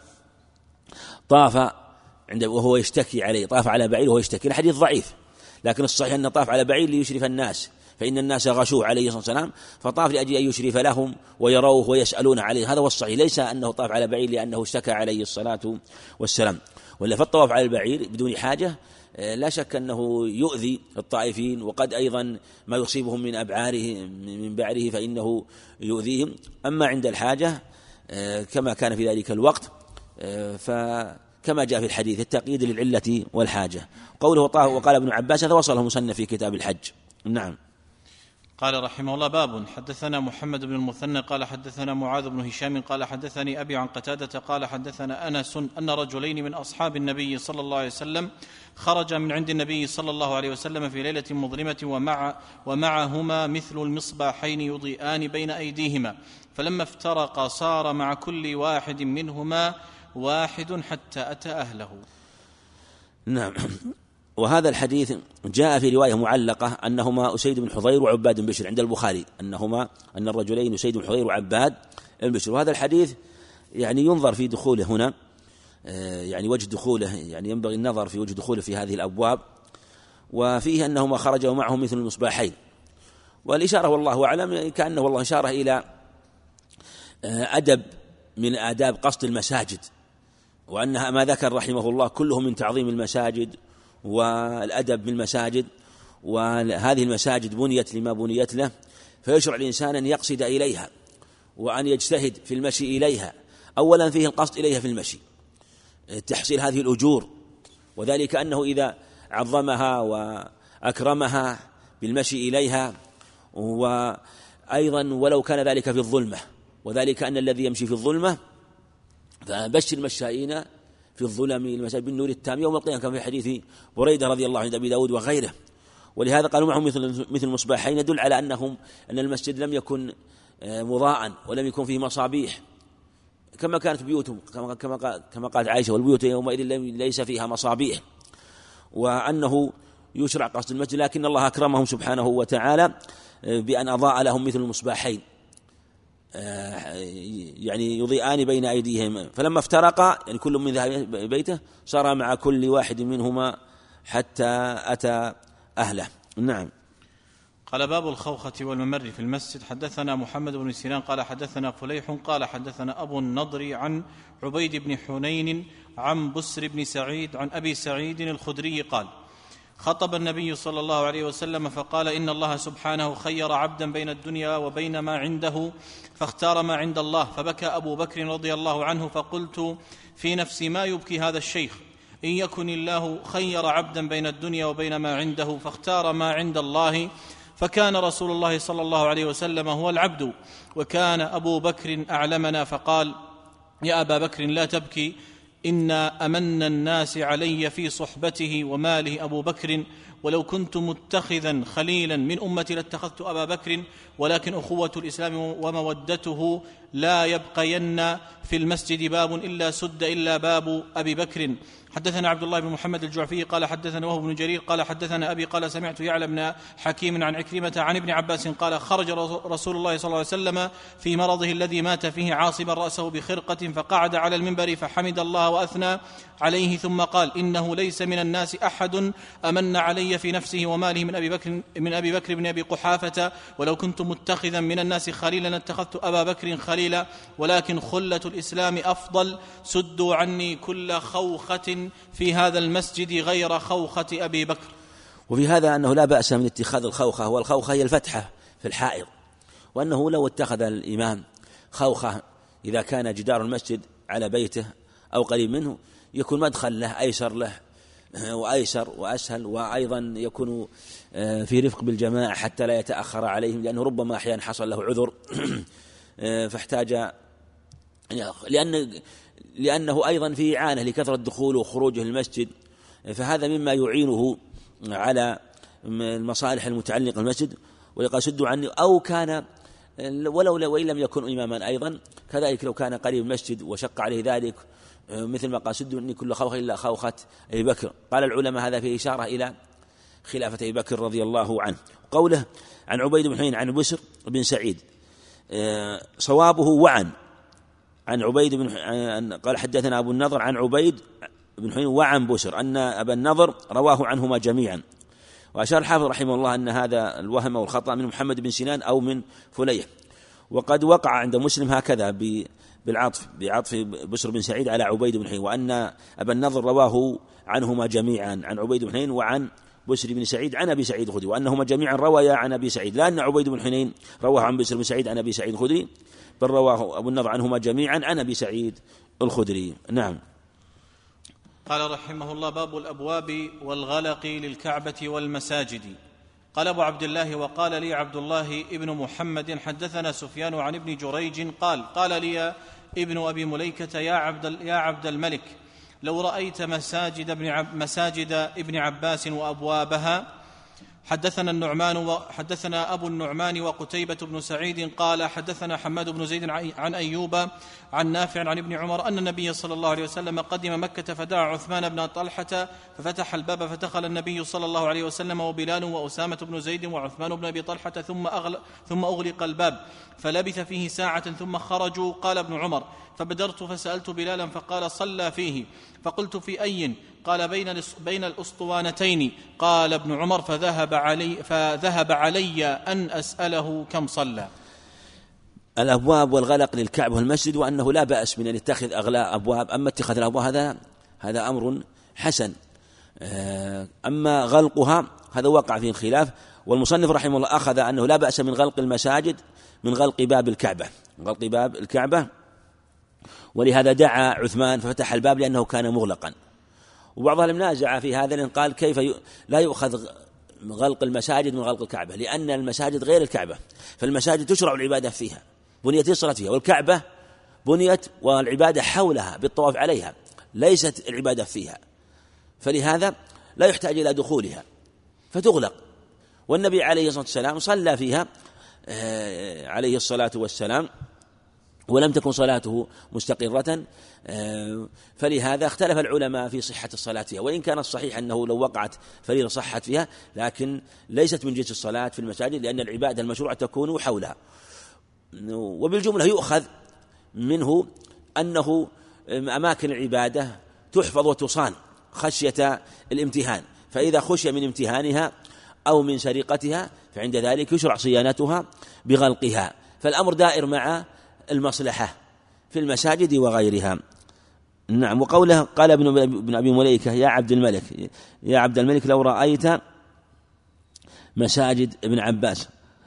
Speaker 2: طاف عند وهو يشتكي عليه، طاف على بعير وهو يشتكي. الحديث ضعيف، لكن الصحيح أنه طاف على بعير ليشرف الناس، فإن الناس غشوه عليه الصلاة والسلام فطاف لأجل أن يشرف لهم ويروه ويسألون عليه، هذا هو الصحيح، ليس أنه طاف على بعير لأنه اشتكى عليه الصلاة والسلام. ولا فالطواف على البعير بدون حاجة لا شك أنه يؤذي الطائفين، وقد أيضا ما يصيبهم من أبعاره من بعره فإنه يؤذيهم. أما عند الحاجة كما كان في ذلك الوقت فكما جاء في الحديث التقييد للعلة والحاجة. قوله طاف وقال ابن عباس هذا وصله مصنف في كتاب الحج. نعم.
Speaker 1: قال رحمه الله: باب حدثنا محمد بن المثنى قال حدثنا معاذ بن هشام قال حدثني أبي عن قتادة قال حدثنا أنس أن رجلين من أصحاب النبي صلى الله عليه وسلم خرج من عند النبي صلى الله عليه وسلم في ليلة مظلمة ومع ومعهما مثل المصباحين يضيئان بين أيديهما، فلما افترقا صار مع كل واحد منهما واحد حتى أتى أهله.
Speaker 2: نعم. وهذا الحديث جاء في رواية معلقة أنهما أسيد بن حضير وعباد بن بشر عند البخاري، أنهما أن الرجلين أسيد بن حضير وعباد بن بشر. وهذا الحديث يعني ينظر في دخوله هنا، يعني وجه دخوله، يعني ينبغي النظر في وجه دخوله في هذه الأبواب، وفيه أنهما خرجوا معهم مثل المصباحين. والإشارة والله أعلم كأنه والله إشارة إلى أدب من آداب قصد المساجد، وأنها ما ذكر رحمه الله كله من تعظيم المساجد والأدب بالمساجد، وهذه المساجد بنيت لما بنيت له، فيشرع الإنسان أن يقصد إليها وأن يجتهد في المشي إليها. أولا فيه القصد إليها في المشي تحصيل هذه الأجور، وذلك أنه إذا عظمها وأكرمها بالمشي إليها أيضا ولو كان ذلك في الظلمة، وذلك أن الذي يمشي في الظلمة فبشر المشائين في الظلم المساجد بالنور التام يوم القيامة، كما في حديث بريدة رضي الله عنه أبي داود وغيره. ولهذا قالوا معهم مثل مثل المصباحين، يدل على أنهم أن المسجد لم يكن مضاءً ولم يكن فيه مصابيح كما كانت بيوتهم، كما كما كما قالت عائشة: والبيوت يومئذ ليس فيها مصابيح، وأنه يشرع قصد المسجد، لكن الله أكرمهم سبحانه وتعالى بأن أضاء لهم مثل المصباحين يعني يضيئان بين أيديهم، فلما افترقا يعني كل من ذهب بيته صار مع كل واحد منهما حتى أتى أهله. نعم.
Speaker 1: قال: باب الخوخة والممر في المسجد. حدثنا محمد بن سنان قال حدثنا فليح قال حدثنا أبو النضر عن عبيد بن حنين عن بسر بن سعيد عن أبي سعيد الخدري قال: خطب النبي صلى الله عليه وسلم فقال: إن الله سبحانه خير عبدا بين الدنيا وبين ما عنده فاختار ما عند الله، فبكى أبو بكر رضي الله عنه، فقلت في نفسي: ما يبكي هذا الشيخ؟ إن يكن الله خير عبدا بين الدنيا وبين ما عنده فاختار ما عند الله، فكان رسول الله صلى الله عليه وسلم هو العبد، وكان أبو بكر أعلمنا، فقال: يا أبا بكر لا تبكي، إن أمن الناس علي في صحبته وماله أبو بكر، ولو كنت متخذا خليلا من أمتي لاتخذت أبا بكر، ولكن أخوة الإسلام ومودته لا يبقين في المسجد باب إلا سد إلا باب أبي بكر. حدثنا عبد الله بن محمد الجعفي قال حدثنا وهو بن جرير قال حدثنا أبي قال سمعت يعلى بن حكيم عن عكرمة عن ابن عباس قال: خرج رسول الله صلى الله عليه وسلم في مرضه الذي مات فيه عاصبا رأسه بخرقة، فقعد على المنبر فحمد الله وأثنى عليه، ثم قال: إنه ليس من الناس أحد أمن علي في نفسه وماله من أبي بكر من أبي بكر بن أبي قحافة، ولو كنت متخذا من الناس خليلا اتخذت أبا بكر خليلا، ولكن خلة الإسلام أفضل، سدوا عني كل خوخة في هذا المسجد غير خوخة أبي بكر.
Speaker 2: وفي هذا أنه لا بأس من اتخاذ الخوخة، والخوخة هي الفتحة في الحائط، وأنه لو اتخذ الإمام خوخة إذا كان جدار المسجد على بيته أو قريب منه يكون مدخل له أيسر له وأيسر وأسهل، وأيضا يكون في رفق بالجماعة حتى لا يتأخر عليهم، لأنه ربما أحيانا حصل له عذر فاحتاج، لأن لأنه أيضا في إعانة لكثرة دخوله وخروجه للمسجد، فهذا مما يعينه على المصالح المتعلقة بالمسجد. ويقال: سدوا عني، أو كان ولو وإن لم يكن إماما أيضا كذلك لو كان قريب المسجد وشق عليه ذلك، مثل ما قال: سدوا عني كل خوخة إلا خوخة أبي بكر. قال العلماء هذا فيه إشارة إلى خلافة أبي بكر رضي الله عنه. قوله عن عبيد بن حنين عن بسر بن سعيد صوابه وعن عن عبيد بن قال حدثنا أبو النضر عن عبيد بن حنين وعن بسر أن أبا النضر رواه عنهما جميعا. وأشار الحافظ رحمه الله أن هذا الوهم والخطأ من محمد بن سنان أو من فليح، وقد وقع عند مسلم هكذا بالعطف بعطف بسر بن سعيد على عبيد بن حنين، وأن أبا النضر رواه عنهما جميعا عن عبيد بن حنين وعن بسر بن سعيد عن أبي سعيد الخدري، وأنهما جميعا روايا عن أبي سعيد، لا أن عبيد بن حنين رواه عن بسر بن سعيد عن أبي سعيد الخدري، بل رواه أبو النضر عنهما جميعا عن أبي سعيد الخدري. نعم.
Speaker 1: قال رحمه الله: باب الأبواب والغلق للكعبة والمساجد. قال أبو عبد الله: وقال لي عبد الله ابن محمد حدثنا سفيان عن ابن جريج قال: قال لي ابن أبي مليكة: يا عبد, يا عبد الملك، لو رأيت مساجد ابن, عب مساجد ابن عباس وأبوابها. حدثنا النعمان وحدثنا أبو النعمان وقتيبة بن سعيد قال حدثنا حماد بن زيد عن أيوب عن نافع عن ابن عمر أن النبي صلى الله عليه وسلم قدم مكة فدعا عثمان بن طلحة ففتح الباب فدخل النبي صلى الله عليه وسلم وبلال وأسامة بن زيد وعثمان بن أبي طلحة ثم, ثم أغلق الباب فلبث فيه ساعة ثم خرجوا. قال ابن عمر: فبدرت فسألت بلالا فقال: صلى فيه. فقلت: في أي؟ قال: بين بين الأسطوانتين. قال ابن عمر: فذهب علي, فذهب علي أن أسأله كم صلى.
Speaker 2: الأبواب والغلق للكعبة والمسجد، وأنه لا بأس من أن يتخذ أغلاء أبواب، أما اتخاذ الأبواب هذا هذا أمر حسن، أما غلقها هذا وقع فيه الخلاف. والمصنف رحمه الله أخذ أنه لا بأس من غلق المساجد من غلق باب الكعبة غلق باب الكعبة ولهذا دعا عثمان ففتح الباب لأنه كان مغلقا. وبعضهم نازع في هذا لأن قال: كيف لا يؤخذ غلق المساجد من غلق الكعبة، لأن المساجد غير الكعبة، فالمساجد تشرع العبادة فيها، بنيت الصلاة فيها، والكعبة بنيت والعبادة حولها بالطواف عليها، ليست العبادة فيها، فلهذا لا يحتاج إلى دخولها فتغلق. والنبي عليه الصلاة والسلام صلى فيها عليه الصلاة والسلام ولم تكن صلاته مستقرة، فلهذا اختلف العلماء في صحة الصلاة فيها، وإن كان الصحيح أنه لو وقعت فريضة صحت فيها، لكن ليست من جنس الصلاة في المساجد، لأن العبادة المشروعة تكون حولها. وبالجملة يؤخذ منه أنه أماكن العبادة تحفظ وتصان خشية الامتهان، فإذا خشي من امتهانها أو من سرقتها فعند ذلك يشرع صيانتها بغلقها، فالأمر دائر مع المصلحة في المساجد وغيرها. نعم. وقوله قال ابن أبي مليكة يا عبد الملك يا عبد الملك لو رأيت مساجد ابن عباس،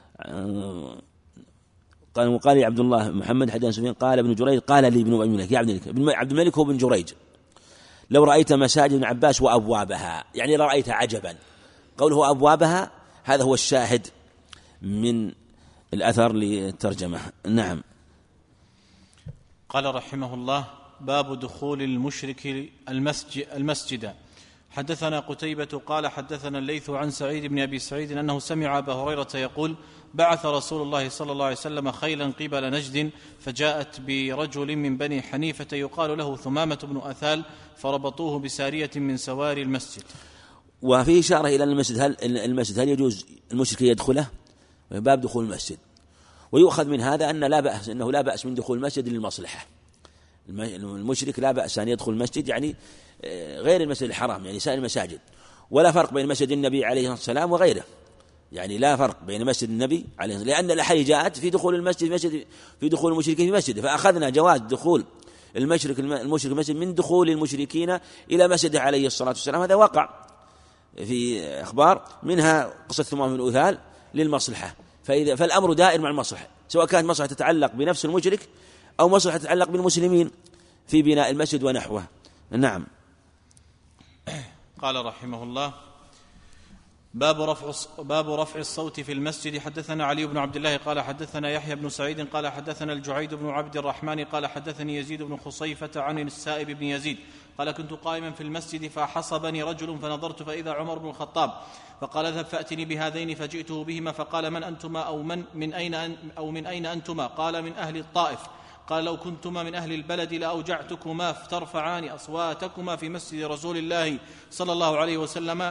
Speaker 2: قال وقال يا عبد الله محمد حدثنا سفيان قال ابن جريج قال لي ابن أبي مليكة يا عبد الملك، عبد الملك هو ابن جريج، لو رأيت مساجد ابن عباس وأبوابها، يعني لو رأيت عجبا، قوله أبوابها هذا هو الشاهد من الأثر للترجمة. نعم.
Speaker 1: قال رحمه الله باب دخول المشرك المسجد, المسجد. حدثنا قتيبة قال حدثنا الليث عن سعيد بن أبي سعيد أنه سمع أبا هريرة يقول بعث رسول الله صلى الله عليه وسلم خيلا قبل نجد فجاءت برجل من بني حنيفة يقال له ثمامة بن أثال فربطوه بسارية من سواري المسجد.
Speaker 2: وفي إشارة إلى المسجد، هل المسجد هل يجوز المشرك يدخله؟ باب دخول المسجد. ويؤخذ من هذا أن لا بأس أنه لا بأس من دخول المسجد للمصلحة، المشرك لا بأس أن يدخل المسجد يعني غير المسجد الحرام، يعني سائر المساجد، ولا فرق بين مسجد النبي عليه الصلاة والسلام وغيره، يعني لا فرق بين مسجد النبي عليه الصلاة والسلام، لأن الأحاديث جاءت في دخول المسجد مسجد في دخول المشركين في مسجد، فأخذنا جواز دخول المشرك المشرك المسجد من دخول المشركين إلى مسجده عليه الصلاة والسلام. هذا وقع في أخبار منها قصة ثمامة بن أثال للمصلحة، فإذا فالأمر دائر مع المصلحة، سواء كانت مصلحة تتعلق بنفس المشرك أو مصلحة تتعلق بالمسلمين في بناء المسجد ونحوه. نعم.
Speaker 1: قال رحمه الله باب رفع باب رفع الصوت في المسجد. حدثنا علي بن عبد الله قال حدثنا يحيى بن سعيد قال حدثنا الجعيد بن عبد الرحمن قال حدثني يزيد بن خصيفة عن السائب بن يزيد قال كنت قائما في المسجد فحصبني رجل فنظرت فإذا عمر بن الخطاب فقال اذهب فأتني بهذين فجئته بهما فقال من أنتما أو من من أين أو من أين أنتما؟ قال من أهل الطائف. قال لو كنتما من أهل البلد لأوجعتكما فترفعان أصواتكما في مسجد رسول الله صلى الله عليه وسلم.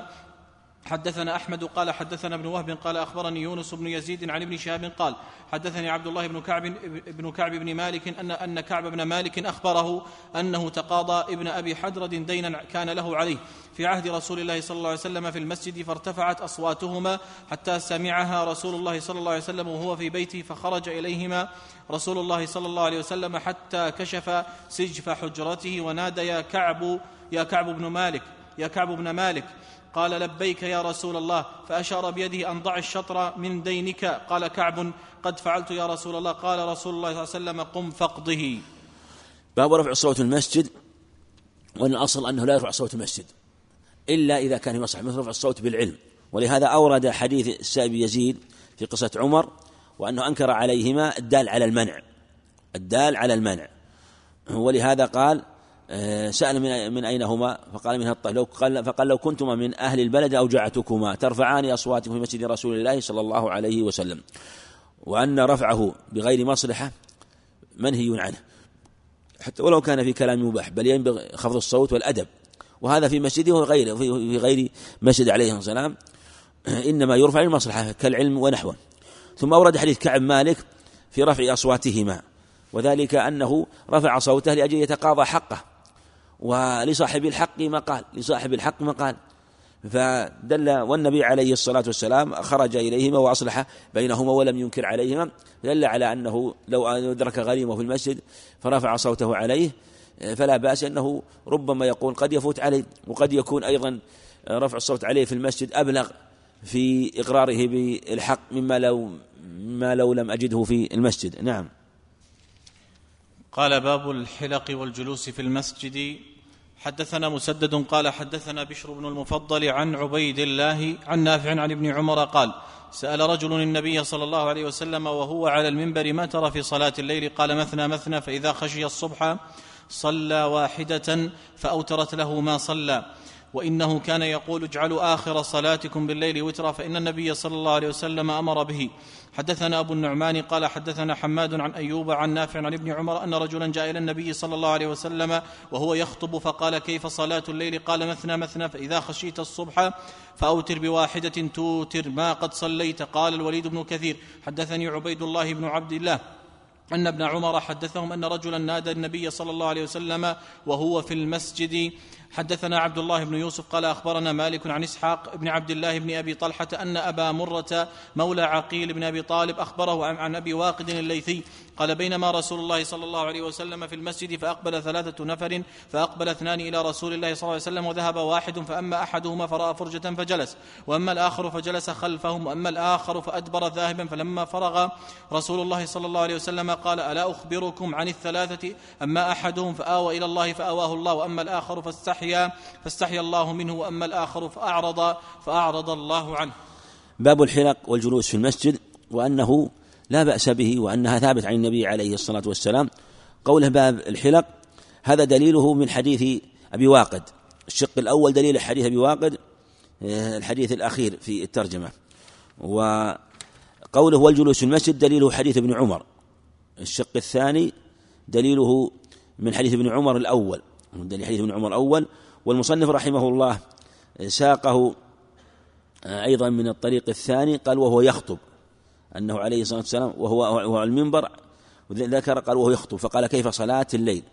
Speaker 1: حدثنا أحمد قال حدثنا ابن وهب قال أخبرني يونس بن يزيد عن ابن شهاب قال حدثني عبد الله بن كعب بن كعب بن مالك أن أن كعب بن مالك أخبره أنه تقاضى ابن أبي حدرد دينا كان له عليه في عهد رسول الله صلى الله عليه وسلم في المسجد، فارتفعت أصواتهما حتى سمعها رسول الله صلى الله عليه وسلم وهو في بيته، فخرج إليهما رسول الله صلى الله عليه وسلم حتى كشف سجف حجرته ونادى يا كعب يا كعب بن مالك يا كعب بن مالك قال لبيك يا رسول الله، فأشار بيده أن ضع الشطر من دينك. قال كعب قد فعلت يا رسول الله. قال رسول الله صلى الله عليه وسلم قم فاقضه.
Speaker 2: باب رفع صوت المسجد. وأن الأصل أنه لا يرفع صوت المسجد إلا إذا كان يصح، مثل رفع الصوت بالعلم، ولهذا أورد حديث السائب يزيد في قصة عمر وأنه أنكر عليهما الدال على المنع الدال على المنع ولهذا قال سأل من, من أين هما؟ فقال من الطائف. لو قال فقال لو كنتما من أهل البلد أوجعتكما ترفعان أصواتكم في مسجد رسول الله صلى الله عليه وسلم. وأن رفعه بغير مصلحة منهي عنه حتى ولو كان في كلام مباح، بل ينبغي خفض الصوت والأدب، وهذا في مسجده وغيره في غير مسجد عليه السلام إنما يرفع للمصلحة كالعلم ونحوه. ثم أورد حديث كعب مالك في رفع أصواتهما، وذلك أنه رفع صوته لأجل يتقاضى حقه، ولصاحب الحق مقال لصاحب الحق مقال فدل. والنبي عليه الصلاة والسلام خرج إليهما وأصلح بينهما ولم ينكر عليهما، دل على أنه لو أدرك غريمه في المسجد فرفع صوته عليه فلا بأس، أنه ربما يقول قد يفوت عليه، وقد يكون أيضا رفع الصوت عليه في المسجد أبلغ في إقراره بالحق مما لو, مما لو لم أجده في المسجد. نعم.
Speaker 1: قال باب الحلق والجلوس في المسجد. حدثنا مسدد قال حدثنا بشر بن المفضل عن عبيد الله عن نافع عن ابن عمر قال سأل رجل النبي صلى الله عليه وسلم وهو على المنبر ما ترى في صلاة الليل؟ قال مثنى مثنى، فإذا خشي الصبح صلى واحدة فأوترت له ما صلى، وإنه كان يقول اجعلوا آخر صلاتكم بالليل وترا، فإن النبي صلى الله عليه وسلم أمر به. حدثنا أبو النعمان قال حدثنا حماد عن أيوب عن نافع عن ابن عمر أن رجلا جاء إلى النبي صلى الله عليه وسلم وهو يخطب فقال كيف صلاة الليل؟ قال مثنى مثنى، فإذا خشيت الصبح فأوتر بواحدة توتر ما قد صليت. قال الوليد بن كثير حدثني عبيد الله بن عبد الله أن ابن عمر حدثهم أن رجلا نادى النبي صلى الله عليه وسلم وهو في المسجد. حدثنا عبد الله بن يوسف قال أخبرنا مالك عن إسحاق بن عبد الله بن أبي طلحة أن أبا مرة مولى عقيل بن أبي طالب أخبره عن أبي واقد الليثي قال بينما رسول الله صلى الله عليه وسلم في المسجد فأقبل ثلاثة نفر فأقبل اثنان إلى رسول الله صلى الله عليه وسلم وذهب واحد، فأما أحدهما فرأى فرجة فجلس، وأما الآخر فجلس خلفهم، وأما الآخر فأدبر ذاهبا. فلما فرغ رسول الله صلى الله عليه وسلم قال ألا أخبركم عن الثلاثة؟ أما أحدهم فآوى إلى الله فآواه الله، وأما الآخر فاستحيا فاستحيا الله منه، وأما الآخر فأعرض فأعرض الله عنه.
Speaker 2: باب الحلق والجلوس في المسجد، وأنه لا بأس به، وأنها ثابت عن النبي عليه الصلاة والسلام. قوله باب الحلق هذا دليله من حديث أبي واقد، الشق الأول دليل حديث أبي واقد الحديث الأخير في الترجمة، وقوله والجلوس في المسجد دليله حديث ابن عمر، الشق الثاني دليله من حديث ابن عمر الأول، دليل حديث ابن عمر الأول. والمصنف رحمه الله ساقه أيضا من الطريق الثاني، قال وهو يخطب، أنه عليه الصلاة والسلام وهو على المنبر ذكر قال وهو يخطب، فقال كيف صلاة الليل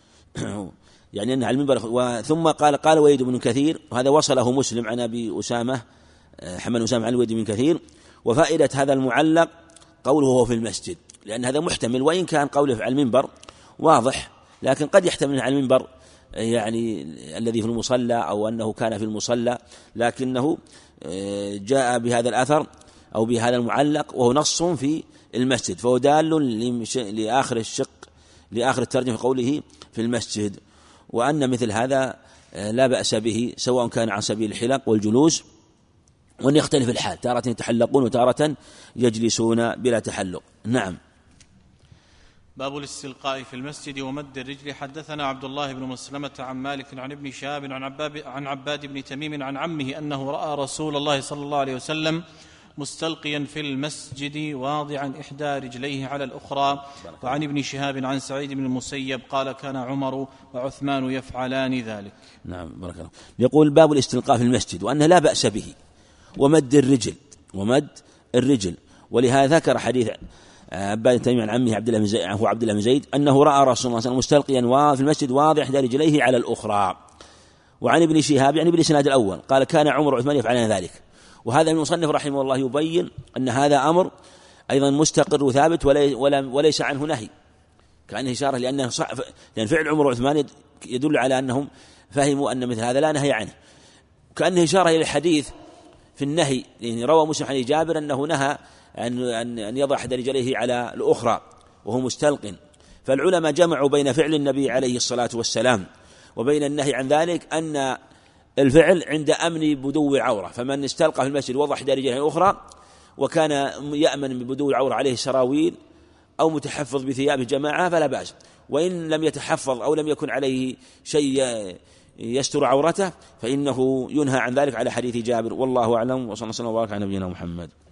Speaker 2: يعني أنه على المنبر. ثم قال قال وليد بن كثير، وهذا وصله مسلم عن أبي أسامة حمل أسامة عن وليد بن كثير. وفائدة هذا المعلق قوله وهو في المسجد، لأن هذا محتمل، وإن كان قوله على المنبر واضح لكن قد يحتمل على المنبر يعني الذي في المصلى أو أنه كان في المصلى، لكنه جاء بهذا الأثر أو بهذا المعلق وهو نص في المسجد، فهو دال لآخر الشق لآخر الترجمة في قوله في المسجد، وأن مثل هذا لا بأس به سواء كان عن سبيل الحلق والجلوس، وأن يختلف الحال، تارة يتحلقون وتارة يجلسون بلا تحلق. نعم.
Speaker 1: باب الاستلقاء في المسجد ومد الرجل. حدثنا عبد الله بن مسلمة عن مالك عن ابن شهاب عن عباد, عن عباد بن تميم عن عمه أنه رأى رسول الله صلى الله عليه وسلم مستلقيا في المسجد واضعا إحدى رجليه على الأخرى. وعن ابن شهاب عن سعيد بن المسيب قال كان عمر وعثمان يفعلان ذلك.
Speaker 2: نعم بارك الله. يقول باب الاستلقاء في المسجد وأنه لا بأس به، ومد الرجل ومد الرجل ولهذا ذكر حديث عباد بن تميم عن عمه عبد الله بن زيد هو عبد الله بن زيد أنه رأى رسول الله صلى الله عليه وسلم مستلقيا في المسجد واضع إحدى رجليه على الأخرى. وعن ابن شهاب يعني بالإسناد الأول قال كان عمر وعثمان يفعلان ذلك. وهذا المصنف رحمه الله يبين أن هذا أمر أيضا مستقر وثابت وليس عنه نهي، كأنه إشارة لأنه لأن فعل عمر وعثمان يدل على أنهم فهموا أن مثل هذا لا نهي عنه، كأنه إشارة إلى الحديث في النهي، يعني روى مسلم عن جابر أنه نهى أن أن يضع أحد رجليه على الأخرى وهو مستلق. فالعلماء جمعوا بين فعل النبي عليه الصلاة والسلام وبين النهي عن ذلك أن الفعل عند أمن بدو عورة، فمن استلقى في المسجد وضع إحدى رجليه الأخرى وكان يأمن ببدو العورة عليه سراويل أو متحفظ بثياب جماعة فلا بأس، وإن لم يتحفظ أو لم يكن عليه شيء يستر عورته فإنه ينهى عن ذلك على حديث جابر. والله أعلم، وصلى الله وسلم وبارك على نبينا محمد.